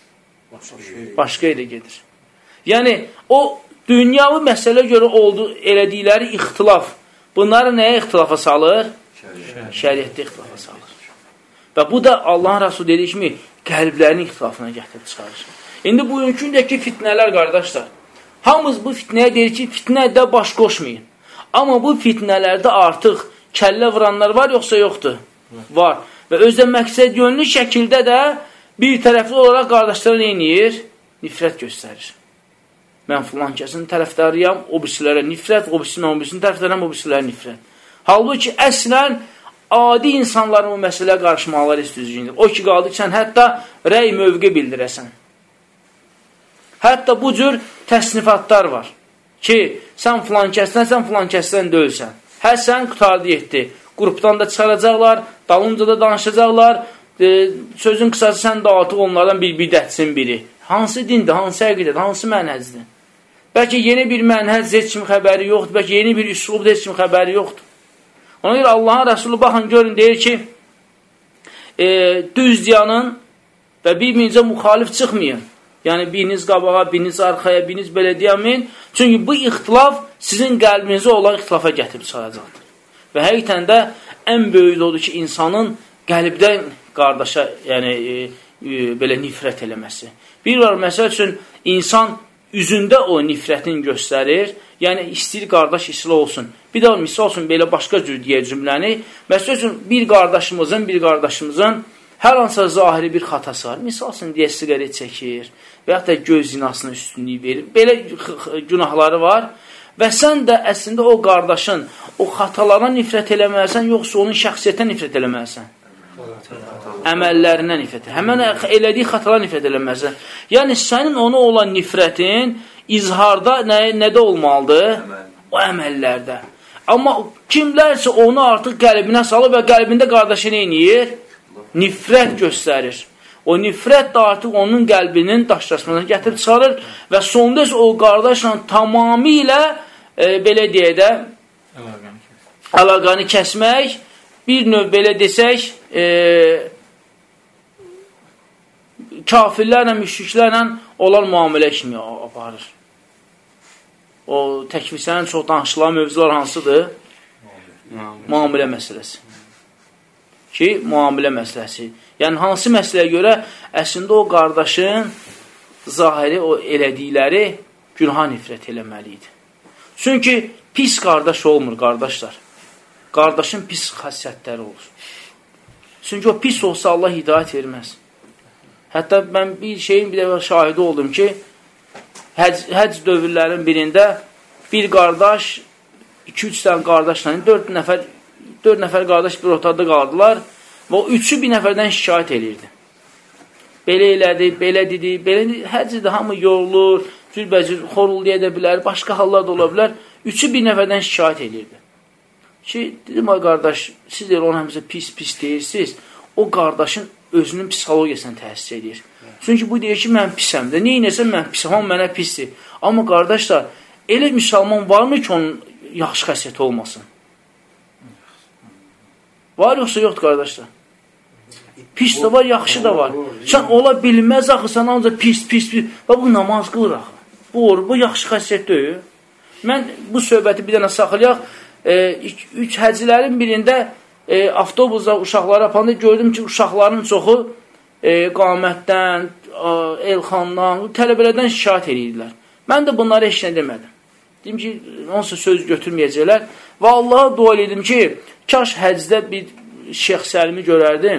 Başqa yerə gedir. Yəni, o dünyavi məsələ görə oldu, elədikləri ixtilaf, bunları nəyə ixtilafa salır? Şəriətdə ixtilafa salır. Və bu da Allahın Rəsulü dediyi kimi qəlblərin ixtilafına gətirib çıxarır. İndi bugünkündəki fitnələr, qardaşlar, hamımız bu fitnəyə deyir ki, fitnədə baş qoşmayın. Amma bu fitnələrdə artıq kəllə vuranlar var, yoxsa yoxdur? Var. Və özdə məqsəd yönlü şəkildə də bir tərəfli olaraq qardaşlara neyinir? Nifrət göstərir. Mən filan kəsin tərəfdarıyam, o birisilərə nifrət, o birisinin, o birisinin tərəfdarıyam, o birisilərə nifrət. Halbuki əslən adi insanların bu məsələyə qarışmaları istəyir. O ki, qaldı ki, sən hətta rəy mövqe bildirəsən. Hətta bu cür təsnifatlar var ki, sən filan kəsdən, sən filan kəsdən döyülsən. Həsən qutardı yetdi. Qrupdan da çıxaracaqlar, dalınca da danışacaqlar, e, sözün qısası sən də artıq onlardan bir bidətsin biri. Hansı dindir, hansı əqidədir, hansı mənhəcdir? Bəlkə yeni bir mənhəc heç kim xəbəri yoxdur, bəlkə yeni bir üslub heç kim xəbəri yoxdur. Ona görə Allahın Rəsulü baxın, görün, deyir ki, e, düz diyanın və bir-birinizə müxalif çıxmayın. Yəni, biriniz qabağa, biriniz arxaya, biriniz belə deyəmin. Çünki bu ixtilaf sizin qəlbinizə olan ixtilafa gətirib çıxaracaqdır. Və həqiqətən də ən böyük odur ki, insanın qəlbdən qardaşa, yəni, e, e, belə nifrət eləməsi. Bir var, məsəl üçün, insan üzündə o nifrətini göstərir, yəni, istəyir qardaş islah olsun. Bir də misal olsun, belə başqa cür deyə cümləni. Məsəl üçün, bir qardaşımızın, bir qardaşımızın hər hansısa zahiri bir xatası var. Misal olsun, deyə siqaret çəkir və yaxud da göz zinasına üstünlüyü verir. Belə günahları var və sən də əslində o qardaşın o xatalarına nifrət eləməlisən, yoxsa onun şəxsiyyətə nifrət eləməlisən? Əməllərindən nifrət eləməlisən. Həmən elədiyi xatalara nifrət eləməlisən. Yəni, sənin ona olan nifrətin izharda nə, nədə olmalıdır? O əməllərdə. Amma kimlərsə onu artıq qəlbinə salır və qəlbində qardaşı nə edir? Nifrət göstərir. O nifrət də artıq onun qəlbinin daşlaşmasına gətirib çıxarır və sonda o qardaşla tamamilə e, belə deyək də əlaqəni kəsmək, bir növ belə desək e, kafirlərlə, müşriklərlə olan müamilə kimi aparır. O təkvislərin çox danışılan mövzular hansıdır? Müamilə məsələsi. Ki, müamilə məsələsi. Yəni, hansı məsələyə görə əslində o qardaşın zahiri, o elədikləri günaha nifrət eləməlidir. Çünki pis qardaş olmur, qardaşlar. Qardaşın pis xasiyyətləri olur. Çünki o pis olsa Allah hidayət verməz. Hətta mən bir şeyin bir dəfə şahidi oldum ki, həc, həc dövrlərin birində bir qardaş, iki-üç dənə qardaşla, dörd nəfər dörd nəfər qardaş bir otaqda qaldılar və o üçü bir nəfərdən şikayət edirdi. Belə elədi, belə dedi, belə dedi, həcədə hamı yorulur, cürbəcür, xorulluya edə bilər, başqa hallar da ola bilər. Üçü bir nəfərdən şikayət edirdi. Ki, dedim, ay qardaş, siz deyir, ona həmsə pis-pis deyirsiniz, o qardaşın özünün psixologiyasına təsir edir. Çünki bu deyir ki, mən pisəm də, neynəsəm mən pisəm, hamı mənə pisdir. Amma qardaşlar, elə müsəlman varmı ki, onun yaxşı xəsiyyəti olmasın? Var yoxsa yoxdur, qardaşlar? Pis də var, yaxşı da var. Sən ola bilməz axı, sən ancaq pis, pis, pis. Və bu namaz qılır axı. Bu, bu yaxşı xəsiyyət deyil. Mən bu söhbəti bir dənə saxlayaq. E, üç həcilərin birində e, avtobusda uşaqları apanda gördüm ki, uşaqların çoxu e, qamətdən, elxandan, tələbələrdən şikayət edirlər. Mən də bunları heç nə demədim. Dedim ki, onsa söz götürməyəcəklər. Və Allaha dua edim ki, kaş həcdə bir Şeyx Səlimi görərdim.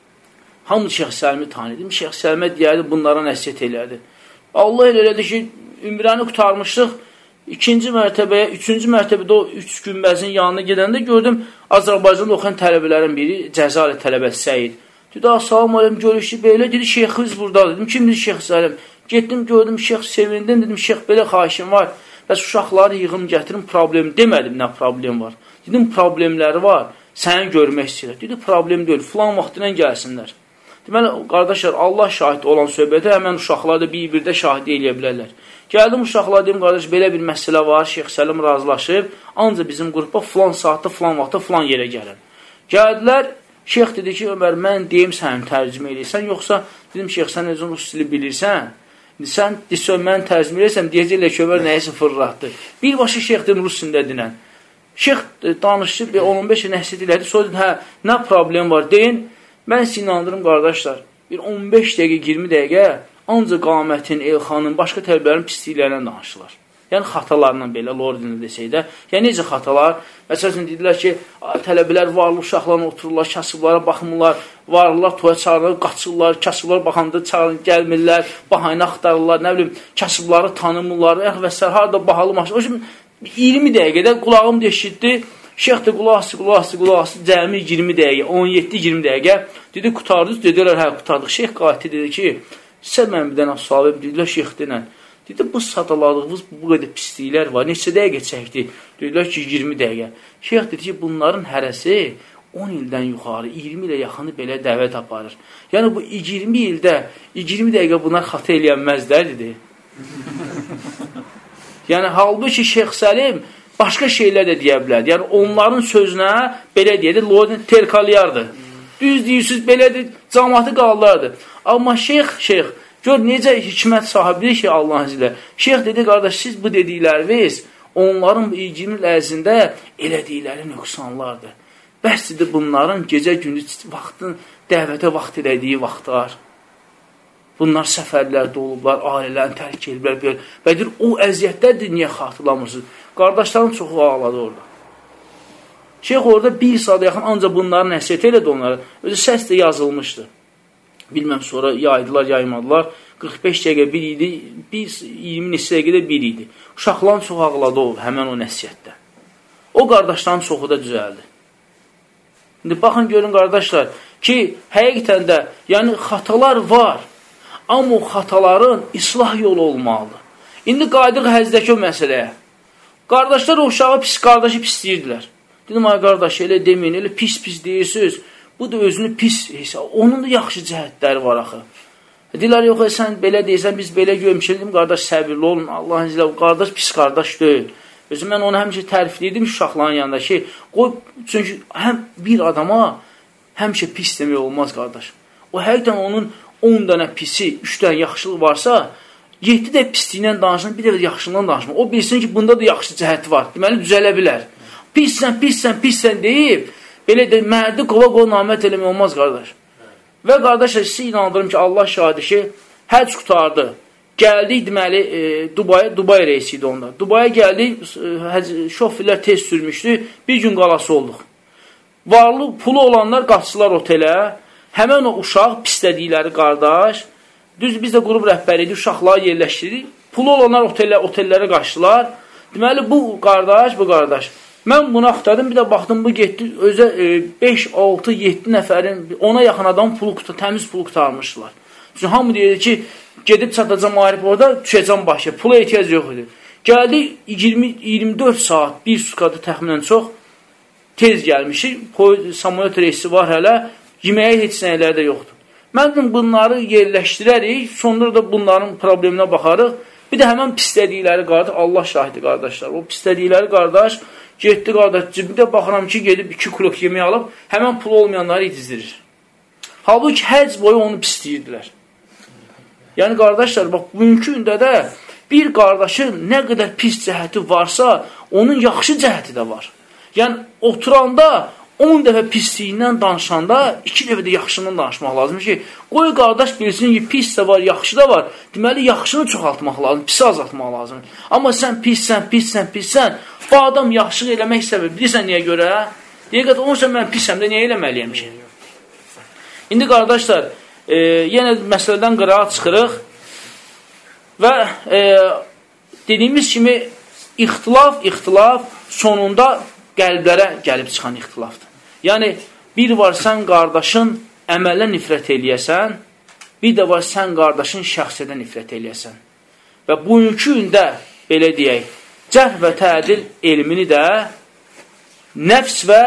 Hamı Şeyx Səlimi tanıdım. Şeyx Səlimə deyərdi, bunlara nəsiyyət elərdi. Allah elə elədi ki, ümrəni qutarmışdıq. İkinci mərtəbəyə, üçüncü mərtəbədə o üç günbəzin yanına gedəndə gördüm, Azərbaycanda oxuyan tələbələrin biri, Cəzali tələbəsi Səyid. Dedi, assalamu aleykum, görüşdü, belə, dedi, Şeyximiz burada. Dedim, kimdir Şeyx Səlim? Getdim, gördüm, Şeyx sevindim, dedim, Şeyx belə xahişim var. Bəs uşaqları yığım gətirim, problem demədim, nə problem var. Dedim, problemləri var, səni görmək istəyirlər. Dedi, problem deyil, filan vaxtından gəlsinlər. Deməli, qardaşlar, Allah şahid olan söhbəti həmən uşaqlar da bir-birdə şahid eləyə bilərlər. Gəldim uşaqlar, deyim, qardaş, belə bir məsələ var, Şeyx Səlim razılaşıb, ancaq bizim qrupa filan saatda, filan vaxtda, filan yerə gəlin. Gəldilər, Şeyx dedi ki, Ömər, mən deyim sənin tərcümə eləyirsən, yoxsa, dedim, Şeyx, sən özün rus dili bilirsən, sən desən, mən tərcümə eləyirsən, deyəcəklər ki, Ömər nəyəsə fırlatdı. Birbaşa Şeyx dedim, rus dilində dinən. Şeyx danışdı, on on beş nəsiyyət elədi, sonra dedi, hə, nə problem var, deyin, mən sizə inandırım, qardaşlar, bir on beş dəqiqə, iyirmi dəqiqə, ancaq qamətin, elxanın, başqa tələbələrin pisliklərindən danışırlar. Yəni, xatalarından belə, lordini desək də. Yəni, necə xatalar? Məsələn, dedilər ki, tələbələr varlı uşaqlarına otururlar, kasıblara baxmırlar, varlılar, toya çağırırlar, qaçırlar, kasıblar baxanda çağırır, gəlmirlər, bahayını axtarırlar, nə bilim, kasıbları tanımırlar, və s. harada bahalı maşın. O üçün, iyirmi dəqiqədə qulağım deşitdi, Şeyx də qulaqsı, qulaqsı, qulaqsı, cəmi iyirmi dəqiqə, on yeddi iyirmi dəqiqə, dedi, qutardınız, dedilər, hə, qutardıq. Şeyx qayıtdı, dedi ki, sizə mən bir dənə sual verim, dedilər, Şeyx denən. Dedi, bu sadaladığımız bu qədər pisliklər var. Neçə dəqiqə çəkdi? Dedilər ki, iyirmi dəqiqə. Şeyx dedi ki, bunların hərəsi on ildən yuxarı, iyirmi ilə yaxını belə dəvət aparır. Yəni, bu iyirmi ildə, iyirmi dəqiqə bunlar xata eləyənməzlər, dedi. Yəni, halbuki Şeyx Səlim başqa şeylər də deyə bilər. Yəni, onların sözünə, belə deyədir, Lordin terkalayardı. düz deyirsiniz, belədir, cəmaatı qallardı. Amma şeyx, şeyx, gör necə hikmət sahibidir ki, Allahın iznilə. Şeyx dedi, qardaş, siz bu dedikləriniz onların iyicinin ərzində elədikləri nöqsanlardır. Bəhsidir bunların gecə-gündüz vaxtın, dəvətə vaxt elədiyi vaxtlar. Bunlar səfərlərdə olublar, ailələrini tərk ediblər. Və deyir, o əziyyətlərdir, niyə xatırlamırsınız? Qardaşların çoxu ağladı orada. Şeyx orada bir saata yaxın ancaq bunları nəsiyyət elədi onlara. Özü səs də yazılmışdı. Bilməm, sonra yaydılar, yaymadılar. qırx beş dəqiqə bir idi, iyirmi neçə dəqiqədə bir idi. Uşaqların çox ağladı o, həmən o nəsiyyətdə. O qardaşların çoxu da düzəldi. İndi baxın, görün qardaşlar ki, həqiqətən də, yəni xatalar var. Amma o xataların islah yolu olmalıdır. İndi qayıdıq həzdəki o məsələyə. Qardaşlar o uşağı pis, qardaşı pis deyirdilər. Dedim, ay qardaş, elə deməyin, elə pis-pis deyirsiniz. Bu da özünü pis hesab. Onun da yaxşı cəhətləri var axı. Deyirlər, yox, sən belə deyirsən, biz belə görmüşük. Dedim, qardaş, səbirli olun, Allahın izlə, qardaş pis qardaş deyil. Özüm, mən onu həmişə tərifləyirdim uşaqların yanında ki, qoy, çünki həm bir adama həmişə pis demək olmaz, qardaş. O, həqiqdən onun on dənə pisi, üç dənə yaxşılıq varsa, yeddi də pisliyindən danışın, bir də yaxşılığından danışın. O bilsin ki, bunda da yaxşı cəhəti var. Deməli, düzələ bilər. Pissən, pissən, pissən deyib, belə də mərdi qova qova namət eləmək olmaz, qardaş. Və qardaşlar, sizə inandırım ki, Allah şahidi ki, həc qutardı. Gəldik, deməli, e, Dubaya, Dubay reysi idi onda. Dubaya gəldik, e, şofirlər tez sürmüşdü, bir gün qalası olduq. Varlı, pulu olanlar qaçdılar otelə, həmən o uşaq pislədikləri qardaş, düz biz də qrup rəhbəri idi, uşaqları yerləşdirdik, pulu olanlar otellə, otellərə qaçdılar. Deməli, bu qardaş, bu qardaş, mən bunu axtardım, bir də baxdım, bu getdi, özə beş, altı, yeddi nəfərin, ona yaxın adam pulu, təmiz pulu qutarmışdılar. Çünki hamı deyirdi ki, gedib çatacam aeroporda, düşəcəm başa, pula ehtiyac yox idi. Gəldi, iyirmi, iyirmi dörd saat, bir sukadı təxminən çox, tez gəlmişik, samolyot reysi var hələ, yeməyə heç nəyələr də yoxdur. Mən dedim, bunları yerləşdirərik, sonra da bunların probleminə baxarıq. Bir də həmən pislədikləri qardaş, Allah şahidi qardaşlar, o pislədikləri qardaş, getdi qardaş, cibində baxıram ki, gedib iki kulok yemək alıb, həmən pulu olmayanları itizdirir. Halbuki həc boyu onu pisləyirdilər. Yəni, qardaşlar, bax, mümkün də də bir qardaşın nə qədər pis cəhəti varsa, onun yaxşı cəhəti də var. Yəni, oturanda on dəfə pisliyindən danışanda iki dəfə də yaxşından danışmaq lazım ki, qoy qardaş bilsin ki, pis də var, yaxşı da var. Deməli, yaxşını çoxaltmaq lazım, pisi azaltmaq lazım. Amma sən pissən, pissən, pissən, bu adam yaxşılıq eləmək istəmir. Bilirsən niyə görə? Deyək ki, onsa mən pisəm də niyə eləməliyəm ki? İndi qardaşlar, e, yenə məsələdən qırağa çıxırıq və e, dediyimiz kimi ixtilaf, ixtilaf sonunda qəlblərə gəlib çıxan ixtilafdır. Yəni, bir var sən qardaşın əməllə nifrət eləyəsən, bir də var sən qardaşın şəxsiyyədə nifrət eləyəsən. Və bugünkü gündə, belə deyək, cərh və tədil elmini də nəfs və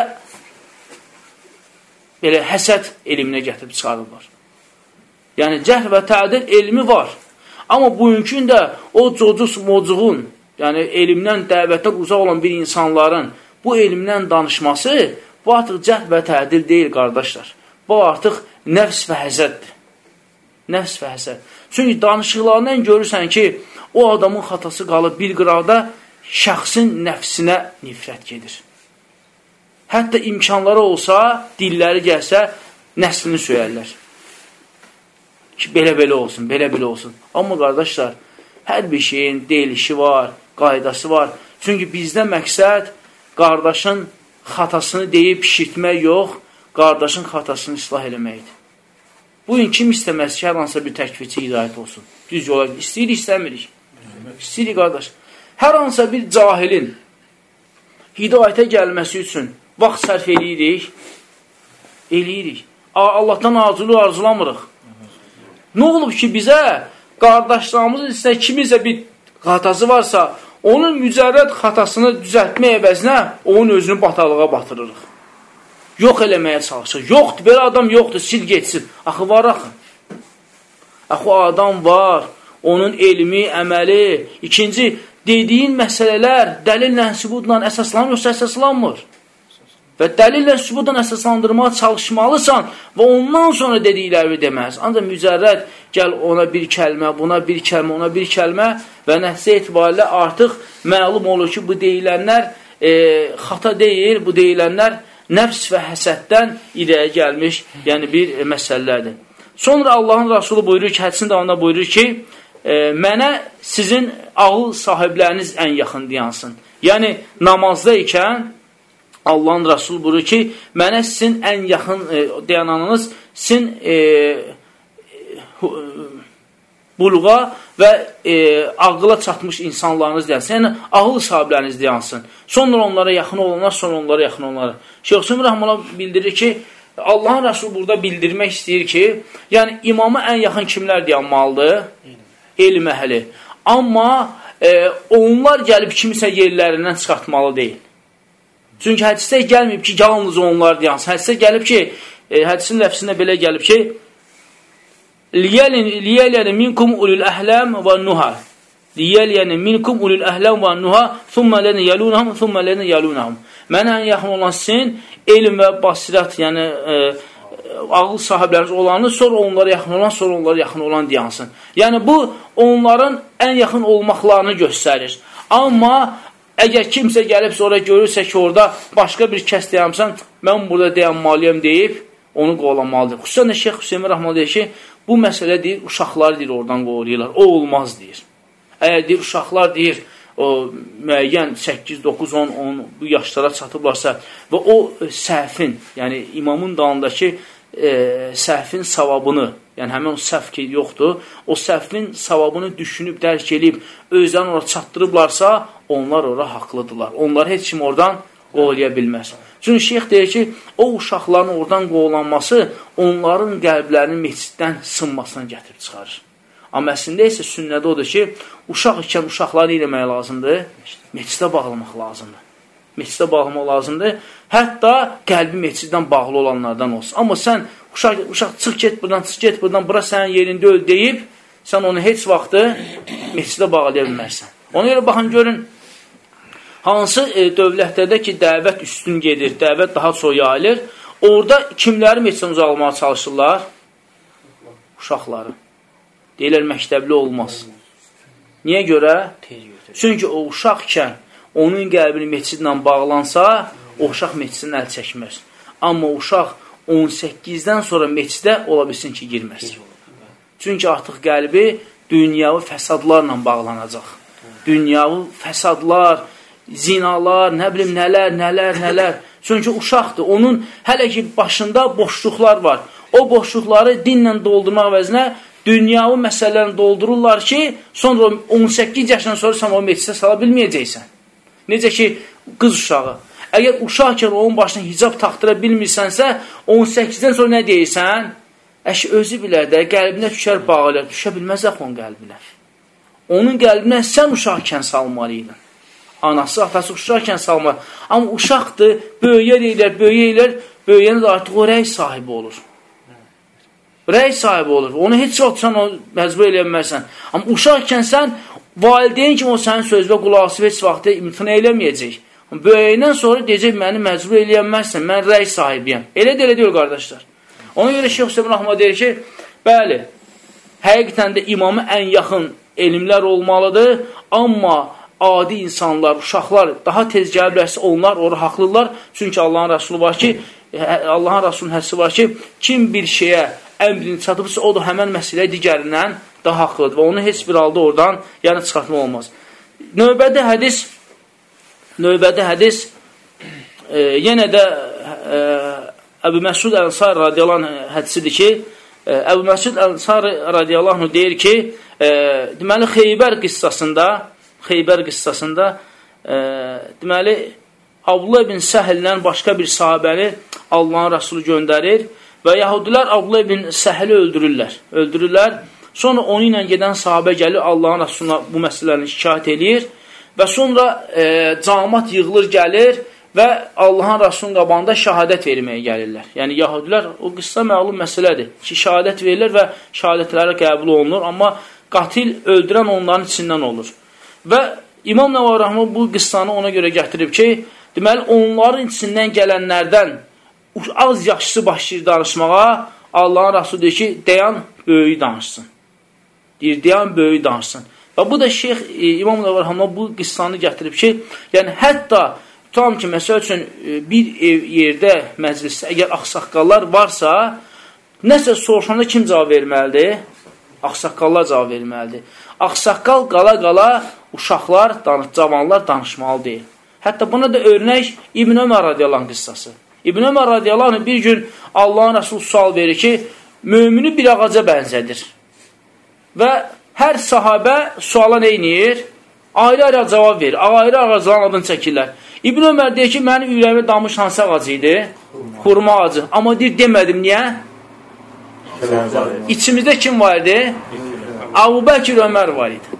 belə həsəd elminə gətirib çıxarırlar. Yəni, cərh və tədil elmi var. Amma bugünkü gündə o cocus mocuğun, yəni elmdən, dəvətdən uzaq olan bir insanların bu elmdən danışması, bu artıq cəhd və tədil deyil, qardaşlar. Bu artıq nəfs və həsəddir. Nəfs və həsəd. Çünki danışıqlarından görürsən ki, o adamın xatası qalıb bir qıraqda şəxsin nəfsinə nifrət gedir. Hətta imkanları olsa, dilləri gəlsə, nəslini söyərlər. Ki, belə-belə olsun, belə-belə olsun. Amma qardaşlar, hər bir şeyin deyilişi var, qaydası var. Çünki bizdə məqsəd qardaşın xatasını deyib pişirtmək yox, qardaşın xatasını islah eləməkdir. Bugün kim istəməz ki, hər hansısa bir təkvirçi hidayət olsun? Düz yola istəyirik, istəmirik. İstəyirik, qardaş. Hər hansısa bir cahilin hidayətə gəlməsi üçün vaxt sərf eləyirik, eləyirik. Allahdan arzulu arzulamırıq. Nə olub ki, bizə qardaşlarımızın içində kiminsə bir xatası varsa, onun mücərrəd xatasını düzəltmək əvəzinə onun özünü batalığa batırırıq. Yox eləməyə çalışır. Yoxdur, belə adam yoxdur, sil geçsin. Axı var axı. Axı adam var, onun elmi, əməli. İkinci, dediyin məsələlər dəlillə, sübutla əsaslanır, yoxsa əsaslanmır. və dəlillə sübutdan əsaslandırmağa çalışmalısan və ondan sonra dedikləri deməlisən. Ancaq mücərrəd gəl ona bir kəlmə, buna bir kəlmə, ona bir kəlmə və nəticə etibarilə artıq məlum olur ki, bu deyilənlər e, xata deyil, bu deyilənlər nəfs və həsəddən irəyə gəlmiş, yəni bir e, məsələlərdir. Sonra Allahın Rasulü buyurur ki, hədisin davamında buyurur ki, e, mənə sizin ağıl sahibləriniz ən yaxın deyansın. Yəni, namazda ikən Allahın Rasulü buyurur ki, mənə sizin ən yaxın e, deyananınız sizin e, e, buluğa və e, ağıla çatmış insanlarınız deyansın. Yəni, ağıl sahibləriniz deyansın. Sonra onlara yaxın olanlar, sonra onlara yaxın olanlar. Şeyh Hüseyin Rəhməllah bildirir ki, Allahın Rasulü burada bildirmək istəyir ki, yəni imama ən yaxın kimlər deyanmalıdır? Elm əhli. Amma e, onlar gəlib kimisə yerlərindən çıxartmalı deyil. Çünki hədisdə gəlməyib ki, yalnız onlar deyansın. Hədisdə gəlib ki, e, hədisin ləfsində belə gəlib ki, liyəliyəni minkum ulul əhləm və nuha. Liyəliyəni minkum ulul əhləm və nuha, thumma ləni yəlunahum, thumma ləni yəlunahum. Mənə ən yaxın olan sizin elm və basirət, yəni e, ağıl sahibləriniz olanı, sonra onlara yaxın olan, sonra onlara yaxın olan deyansın. Yəni bu, onların ən yaxın olmaqlarını göstərir. Amma əgər kimsə gəlib sonra görürsə ki, orada başqa bir kəs deyəmsən, mən burada deyanmalıyım deyib, onu qovlamalıdır. Xüsusən də Şeyh Hüseyin Rəhməllah deyir ki, bu məsələ deyir, uşaqları deyir, oradan qovlayırlar. O olmaz deyir. Əgər deyir, uşaqlar deyir, o müəyyən səkkiz, doqquz, on, on bu yaşlara çatıblarsa və o səhvin, yəni imamın dalındakı e, səhvin savabını, yəni həmin o səhv ki yoxdur, o səhvin savabını düşünüb, dərk edib, özlərini oraya çatdırıblarsa, onlar oraya haqlıdırlar. Onları heç kim oradan qovlaya bilməz. Çünki şeyx deyir ki, o uşaqların oradan qovlanması onların qəlblərinin meçiddən sınmasına gətirib çıxarır. Amma əslində isə sünnədə odur ki, uşaq ikən uşaqları eləmək lazımdır, meçidə bağlamaq lazımdır. Meçidə bağlamaq lazımdır, hətta qəlbi meçiddən bağlı olanlardan olsun. Amma sən, uşaq, uşaq çıx get buradan, çıx get buradan, bura sənin yerində öl deyib, sən onu heç vaxtı meçidə bağlaya bilmərsən. Ona görə baxın, görün, hansı e, dövlətlərdə ki, dəvət üstün gedir, dəvət daha çox yayılır, orada kimləri meçidən uzaqlamağa çalışırlar? Uşaqları. Deyirlər, məktəbli olmaz. Niyə görə? Çünki o uşaq ikən onun qəlbini meçidlə bağlansa, o uşaq meçiddən əl çəkməz. Amma uşaq on səkkizdən sonra meçidə ola bilsin ki, girməz. Çünki artıq qəlbi dünyavi fəsadlarla bağlanacaq. Dünyavi fəsadlar, zinalar, nə bilim, nələr, nələr, nələr. Çünki uşaqdır. Onun hələ ki, başında boşluqlar var. O boşluqları dinlə doldurmaq əvəzinə dünyavi məsələlərini doldururlar ki, sonra on səkkiz yaşından sonra sən o meçidə sala bilməyəcəksən. Necə ki, qız uşağı. Əgər uşaqkən onun başına hicab taxtıra bilmirsənsə, on səkkizdən sonra nə deyirsən? Əşi, özü bilər də, qəlbinə düşər bağlar, düşə bilməz axı onun qəlbinə. Onun qəlbinə sən uşaqkən salmalıydın. Anası, atası uşaqkən salmalı. Amma uşaqdır, böyüyə deyilər, böyüyə deyilər, böyüyənə də artıq o rəy sahibi olur. Rəy sahibi olur. Onu heç vaxt sən məcbur eləməsən. Amma uşaqkən sən valideyn kimi o sənin sözlə qulaqası heç vaxtı imtina eləməyəcək. Böyüyəndən sonra deyəcək, məni məcbur eləyəməzsən, mən rəy sahibiyəm. Elə də elə deyil, qardaşlar. Ona görə Şeyh Hüseyin Rəhməllah deyir ki, bəli, həqiqətən də imamı ən yaxın elmlər olmalıdır, amma adi insanlar, uşaqlar daha tez gəliblərsə onlar, orada haqlılar. Çünki Allahın Rasulü var ki, Allahın Rasulunun hədisi var ki, kim bir şeyə əmrini çatıbsa, o da həmən məsələ digərindən daha haqlıdır və onu heç bir halda oradan yəni çıxartma olmaz. Növbədə hədis, növbədə hədis e, yenə də e, Əbu Məsud Ənsari radiyallahu anh hədisidir ki, e, Əbu Məsud Ənsari radiyallahu anh deyir ki, e, deməli, Xeybər qissasında, Xeybər qissasında, e, deməli, Abdullah ibn Səhillə başqa bir sahabəni Allahın Rasulü göndərir və yahudilər Abdullah ibn Səhili öldürürlər. Öldürürlər. Sonra onu ilə gedən sahabə gəlir, Allahın Rasuluna bu məsələni şikayət edir və sonra e, cəmaət yığılır, gəlir və Allahın Rasulunun qabağında şəhadət verməyə gəlirlər. Yəni, yahudilər, o qıssa məlum məsələdir ki, şəhadət verilir və şəhadətləri qəbul olunur, amma qatil öldürən onların içindən olur. Və İmam Nəvavi Rəhməllah bu qıssanı ona görə gətirib ki, Deməli, onların içindən gələnlərdən az yaxşısı başlayır danışmağa, Allahın Rasulü deyir ki, dayan, böyüyü danışsın. Deyir, dayan, böyüyü danışsın. Və bu da Şeyx İmam Nəvvəli bu qıssanı gətirib ki, yəni hətta tam ki, məsəl üçün bir ev, yerdə, məclisdə, əgər axsaqqallar varsa, nəsə soruşanda kim cavab verməlidir? Axsaqqallar cavab verməlidir. Axsaqqal qala-qala uşaqlar, cavanlar danışmalı deyil. Hətta buna da örnək İbn Ömər radiyallahu anh qıssası. İbn Ömər radiyallahu anh bir gün Allahın Rəsulü sual verir ki, mömini bir ağaca bənzədir. Və hər sahabə suala neynir? Ayrı-ayrı cavab verir. Ayrı-ayrı ağacların adını çəkirlər. İbn Ömər deyir ki, mənim ürəyimə damış hansı ağacı idi? Xurma ağacı. Amma deyir, demədim, niyə? İçimizdə kim var idi? Əbu Bəkir Ömər var idi.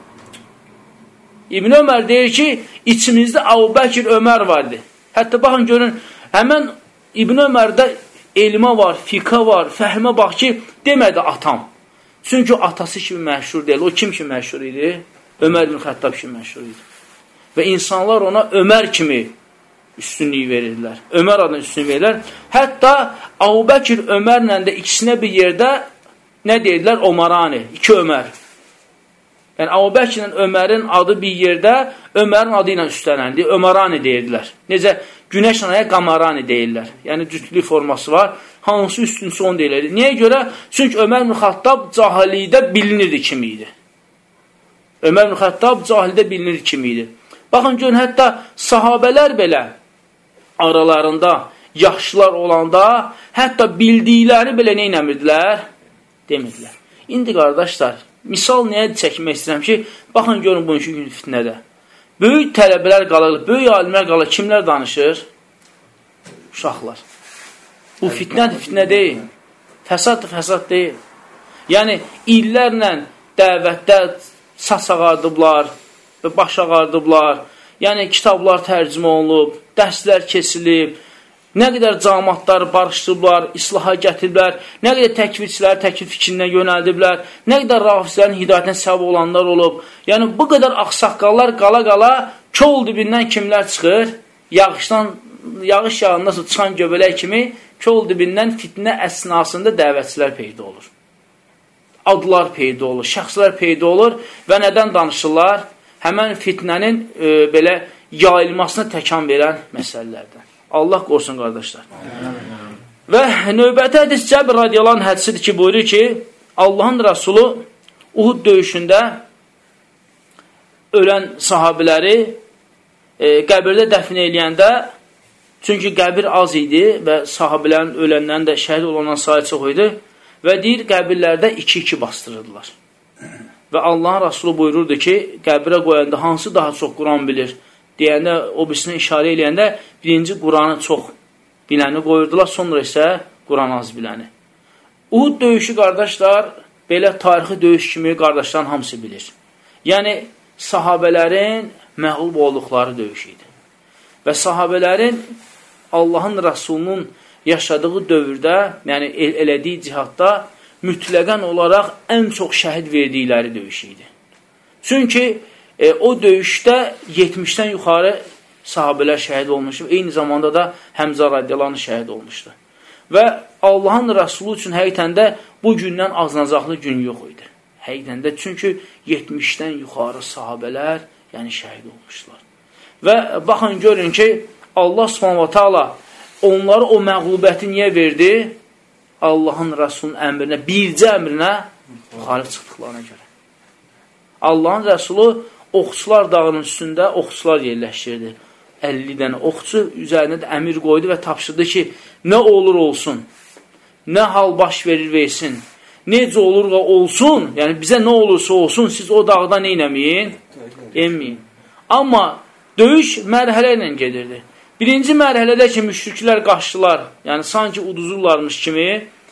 İbn Ömər deyir ki, içimizdə Əbu Bəkir Ömər var idi. Hətta baxın, görün, həmən İbn Ömərdə elmə var, fiqhə var, fəhmə bax ki, demədi atam. Çünki atası kimi məşhur deyil. O kim kimi məşhur idi? Ömər ibn Xəttab kimi məşhur idi. Və insanlar ona Ömər kimi üstünlüyü verirlər. Ömər adına üstünlüyü verirlər. Hətta Əbu Bəkir Ömərlə də ikisinə bir yerdə nə deyirlər? Omarani, iki Ömər. Yəni, Əbu Bəkirlə Ömərin adı bir yerdə Ömərin adı ilə üstlənəndi. Ömarani deyirlər. Necə? Günəş anaya Qamarani deyirlər. Yəni, cütlük forması var. Hansı üstünsü onu deyirlər. Niyə görə? Çünki Ömər ibn Xəttab cahillikdə bilinirdi kimi idi. Ömər ibn Xəttab cahildə bilinirdi kimi idi. Baxın, görün, hətta sahabələr belə aralarında yaxşılar olanda, hətta bildikləri belə nə inəmirdilər? Demirdilər. İndi, qardaşlar, misal nəyə çəkmək istəyirəm ki, baxın, görün, bugünkü gün fitnədə. Böyük tələbələr qalır, böyük alimlər qalır, kimlər danışır? Uşaqlar. Bu fitnədir, fitnə deyil. Fəsaddır, fəsad deyil. Yəni, illərlə dəvətdə saç ağardıblar, baş ağardıblar, yəni kitablar tərcümə olunub, dərslər kesilib, nə qədər cəmaatları barışdırıblar, islaha gətiriblər, nə qədər təkvirçiləri təkvir fikrindən yönəldiblər, nə qədər rafizlərin hidayətinə səbəb olanlar olub. Yəni, bu qədər axsaqqallar qala-qala kol dibindən kimlər çıxır? Yağışdan, yağış yağından sonra çıxan göbələk kimi kol dibindən fitnə əsnasında dəvətçilər peyda olur. Adlar peyda olur, şəxslər peyda olur və nədən danışırlar? Həmən fitnənin e, belə yayılmasına təkan verən məsələlərdən. Allah qorusun, qardaşlar. Və növbəti hədis Cəbir radiyallahu anh hədisidir ki, buyurur ki, Allahın Rəsulu Uhud döyüşündə ölən sahabiləri e, qəbirdə dəfn eləyəndə, çünki qəbir az idi və sahabilərin ölənlərin də şəhid olanların sayı çox idi və deyir, qəbirlərdə iki-iki bastırırdılar. Və Allahın Rəsulu buyururdu ki, qəbirə qoyanda hansı daha çox Quran bilir deyəndə, o birisini işarə eləyəndə birinci Quranı çox biləni qoyurdular, sonra isə Quran az biləni. Uhud döyüşü, qardaşlar, belə tarixi döyüş kimi qardaşların hamısı bilir. Yəni, sahabələrin məğlub olduqları döyüş idi. Və sahabələrin Allahın Rəsulunun yaşadığı dövrdə, yəni el elədiyi cihadda mütləqən olaraq ən çox şəhid verdikləri döyüş idi. Çünki e, o döyüşdə yetmişdən yuxarı sahabələr şəhid olmuşdu. Eyni zamanda da Həmzə radiyallahu anh şəhid olmuşdu. Və Allahın Rəsulu üçün həqiqətən də bu gündən azınacaqlı gün yox idi. Həqiqətən də çünki yetmişdən yuxarı sahabələr yəni şəhid olmuşdular. Və baxın, görün ki, Allah subhanahu wa ta'ala onları o məğlubiyyəti niyə verdi? Allahın Rəsulunun əmrinə, bircə əmrinə müxalif çıxdıqlarına görə. Allahın Rəsulu oxçular dağının üstündə oxçular yerləşdirdi. əlli dənə oxçu üzərinə də əmir qoydu və tapşırdı ki, nə olur olsun, nə hal baş verir versin, necə olur olsun, yəni bizə nə olursa olsun, siz o dağda nə eləməyin? Enməyin. Amma döyüş mərhələ ilə gedirdi. Birinci mərhələdə ki, müşriklər qaçdılar, yəni sanki uduzurlarmış kimi,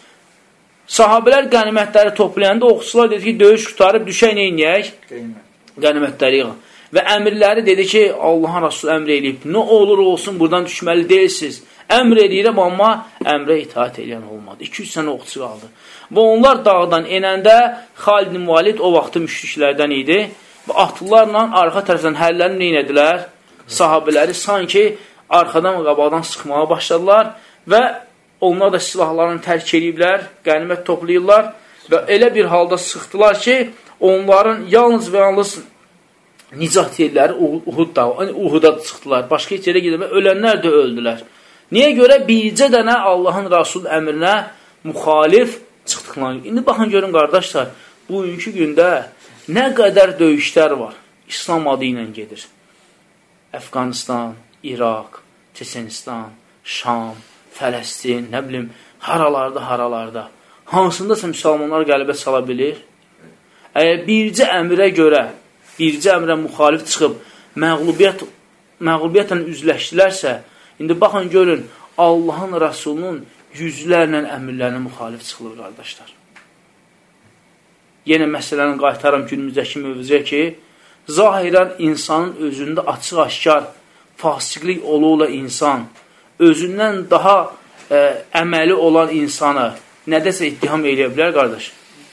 sahabələr qənimətləri toplayanda oxçular dedi ki, döyüş qutarıb düşək nə inəyək? Qənimətləri yığın. Və əmirləri dedi ki, Allahın Rasulü əmr eləyib, nə olur olsun, buradan düşməli deyilsiniz. Əmr eləyirəm, amma əmrə itaat eləyən olmadı. iki üç sənə oxçu qaldı. Və onlar dağdan enəndə Xalid ibn Valid o vaxtı müşriklərdən idi və atlılarla arxa tərəfdən hərlərini neynədilər? Sahabələri sanki arxadan və qabaqdan sıxmağa başladılar və onlar da silahlarını tərk ediblər, qənimət toplayırlar və elə bir halda sıxdılar ki, onların yalnız və yalnız nicat yerləri Uhud dağı, Uhuda çıxdılar, başqa heç yerə gedəmə, ölənlər də öldülər. Niyə görə? Bircə dənə Allahın Rasul əmrinə müxalif çıxdıqlarını. İndi baxın, görün qardaşlar, bugünkü gündə nə qədər döyüşlər var, İslam adı ilə gedir. Əfqanistan, İraq, Çeçenistan, Şam, Fələstin, nə bilim, haralarda, haralarda. Hansındasa müsəlmanlar qəlbə sala bilir? Əgər bircə əmrə görə, bircə əmrə müxalif çıxıb, məğlubiyyət, məğlubiyyətlə üzləşdilərsə, indi baxın, görün, Allahın Rasulunun yüzlərlə əmrlərinə müxalif çıxılır, qardaşlar. Yenə məsələni qaytaram günümüzdəki mövzuya ki, zahirən insanın özündə açıq-aşkar fasiqlik ola-ola insan, özündən daha ə, əməli olan insanı nədəsə ittiham eləyə bilər, qardaş?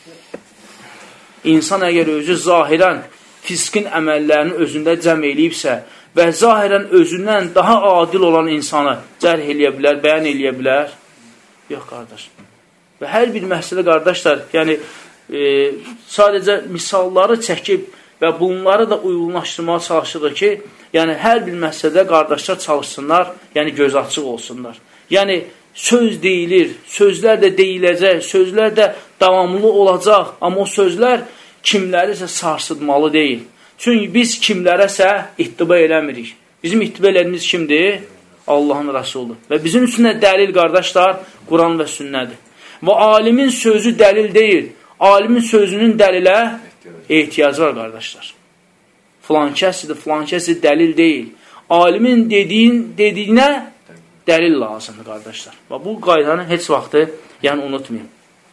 İnsan əgər özü zahirən fiskin əməllərini özündə cəm eləyibsə və zahirən özündən daha adil olan insanı cərh eləyə bilər, bəyan eləyə bilər? Yox, qardaş. Və hər bir məsələ, qardaşlar, yəni e, sadəcə misalları çəkib və bunları da uyğunlaşdırmağa çalışırıq ki, yəni hər bir məsələdə qardaşlar çalışsınlar, yəni göz açıq olsunlar. Yəni söz deyilir, sözlər də deyiləcək, sözlər də davamlı olacaq, amma o sözlər kimlərisə sarsıdmalı deyil. Çünki biz kimlərəsə ittiba eləmirik. Bizim ittiba elədiyimiz kimdir? Allahın Rəsuludur. Və bizim üçün də dəlil, qardaşlar, Quran və sünnədir. Və alimin sözü dəlil deyil. Alimin sözünün dəlilə ehtiyacı var, qardaşlar. Filan kəsidir, filan kəsidir, dəlil deyil. Alimin dediyin, dediyinə dəlil lazımdır, qardaşlar. Və bu qaydanı heç vaxtı yəni unutmayın.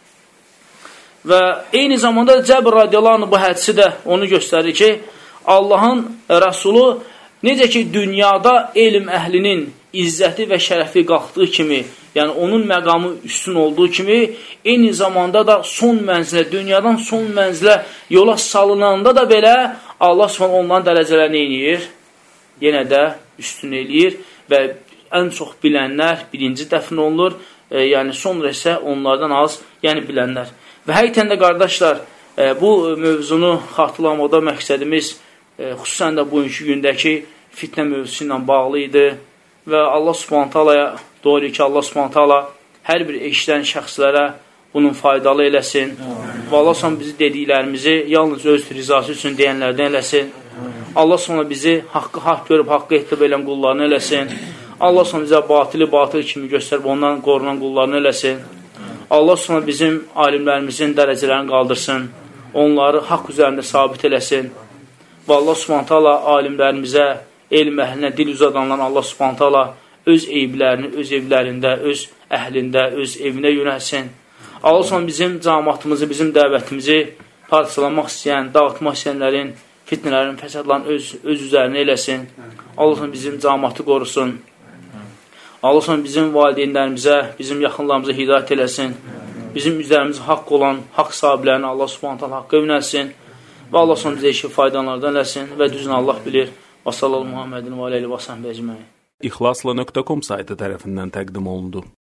Və eyni zamanda Cəbr radiyallahu anh bu hədisi də onu göstərir ki, Allahın Rəsulu necə ki, dünyada elm əhlinin izzəti və şərəfi qalxdığı kimi, yəni onun məqamı üstün olduğu kimi, eyni zamanda da son mənzilə, dünyadan son mənzilə yola salınanda da belə Allah subhanahu onların dərəcələrini eləyir, yenə də üstün eləyir və ən çox bilənlər birinci dəfn olunur, e, yəni sonra isə onlardan az, yəni bilənlər. Və həqiqətən də qardaşlar, e, bu mövzunu xatırlamada məqsədimiz e, xüsusən də bugünkü gündəki fitnə mövzusu ilə bağlı idi və Allah subhanahu taalaya dua edirik ki, Allah subhanahu taala hər bir eşidən şəxslərə bunun faydalı eləsin. Və Allah subhanahu bizi dediklərimizi yalnız öz rizası üçün deyənlərdən eləsin. Allah subhanahu bizi haqqı haqq görüb haqqı etib elən qullarını eləsin. Allah subhanahu bizə batili batıl kimi göstərib ondan qorunan qullarını eləsin. Allah subhanahu bizim alimlərimizin dərəcələrini qaldırsın. Onları haqq üzərində sabit eləsin. Və Allah subhanahu taala alimlərimizə, elm əhlinə dil uzadanlar Allah subhanahu taala öz eyblərini, öz evlərində, öz əhlində, öz evinə yönəlsin. Allah subhanahu bizim cəmaatımızı, bizim dəvətimizi parçalamaq istəyən, dağıtmaq istəyənlərin, fitnələrin, fəsadların öz, öz üzərinə eləsin. Allah subhanahu bizim cəmaatı qorusun. Allah subhanahu bizim valideynlərimizə, bizim yaxınlarımıza hidayət eləsin. Bizim üzərimizə haqq olan, haqq sahiblərini Allah subhanahu taala haqqa yönəlsin. Və Allah subhanahu bizə işi faydalardan eləsin və düzünü Allah bilir. Və sallallahu Muhammedin və aleyhi və səhbə əcməin. İxlasla nöqtə com saytı tərəfindən təqdim olundu.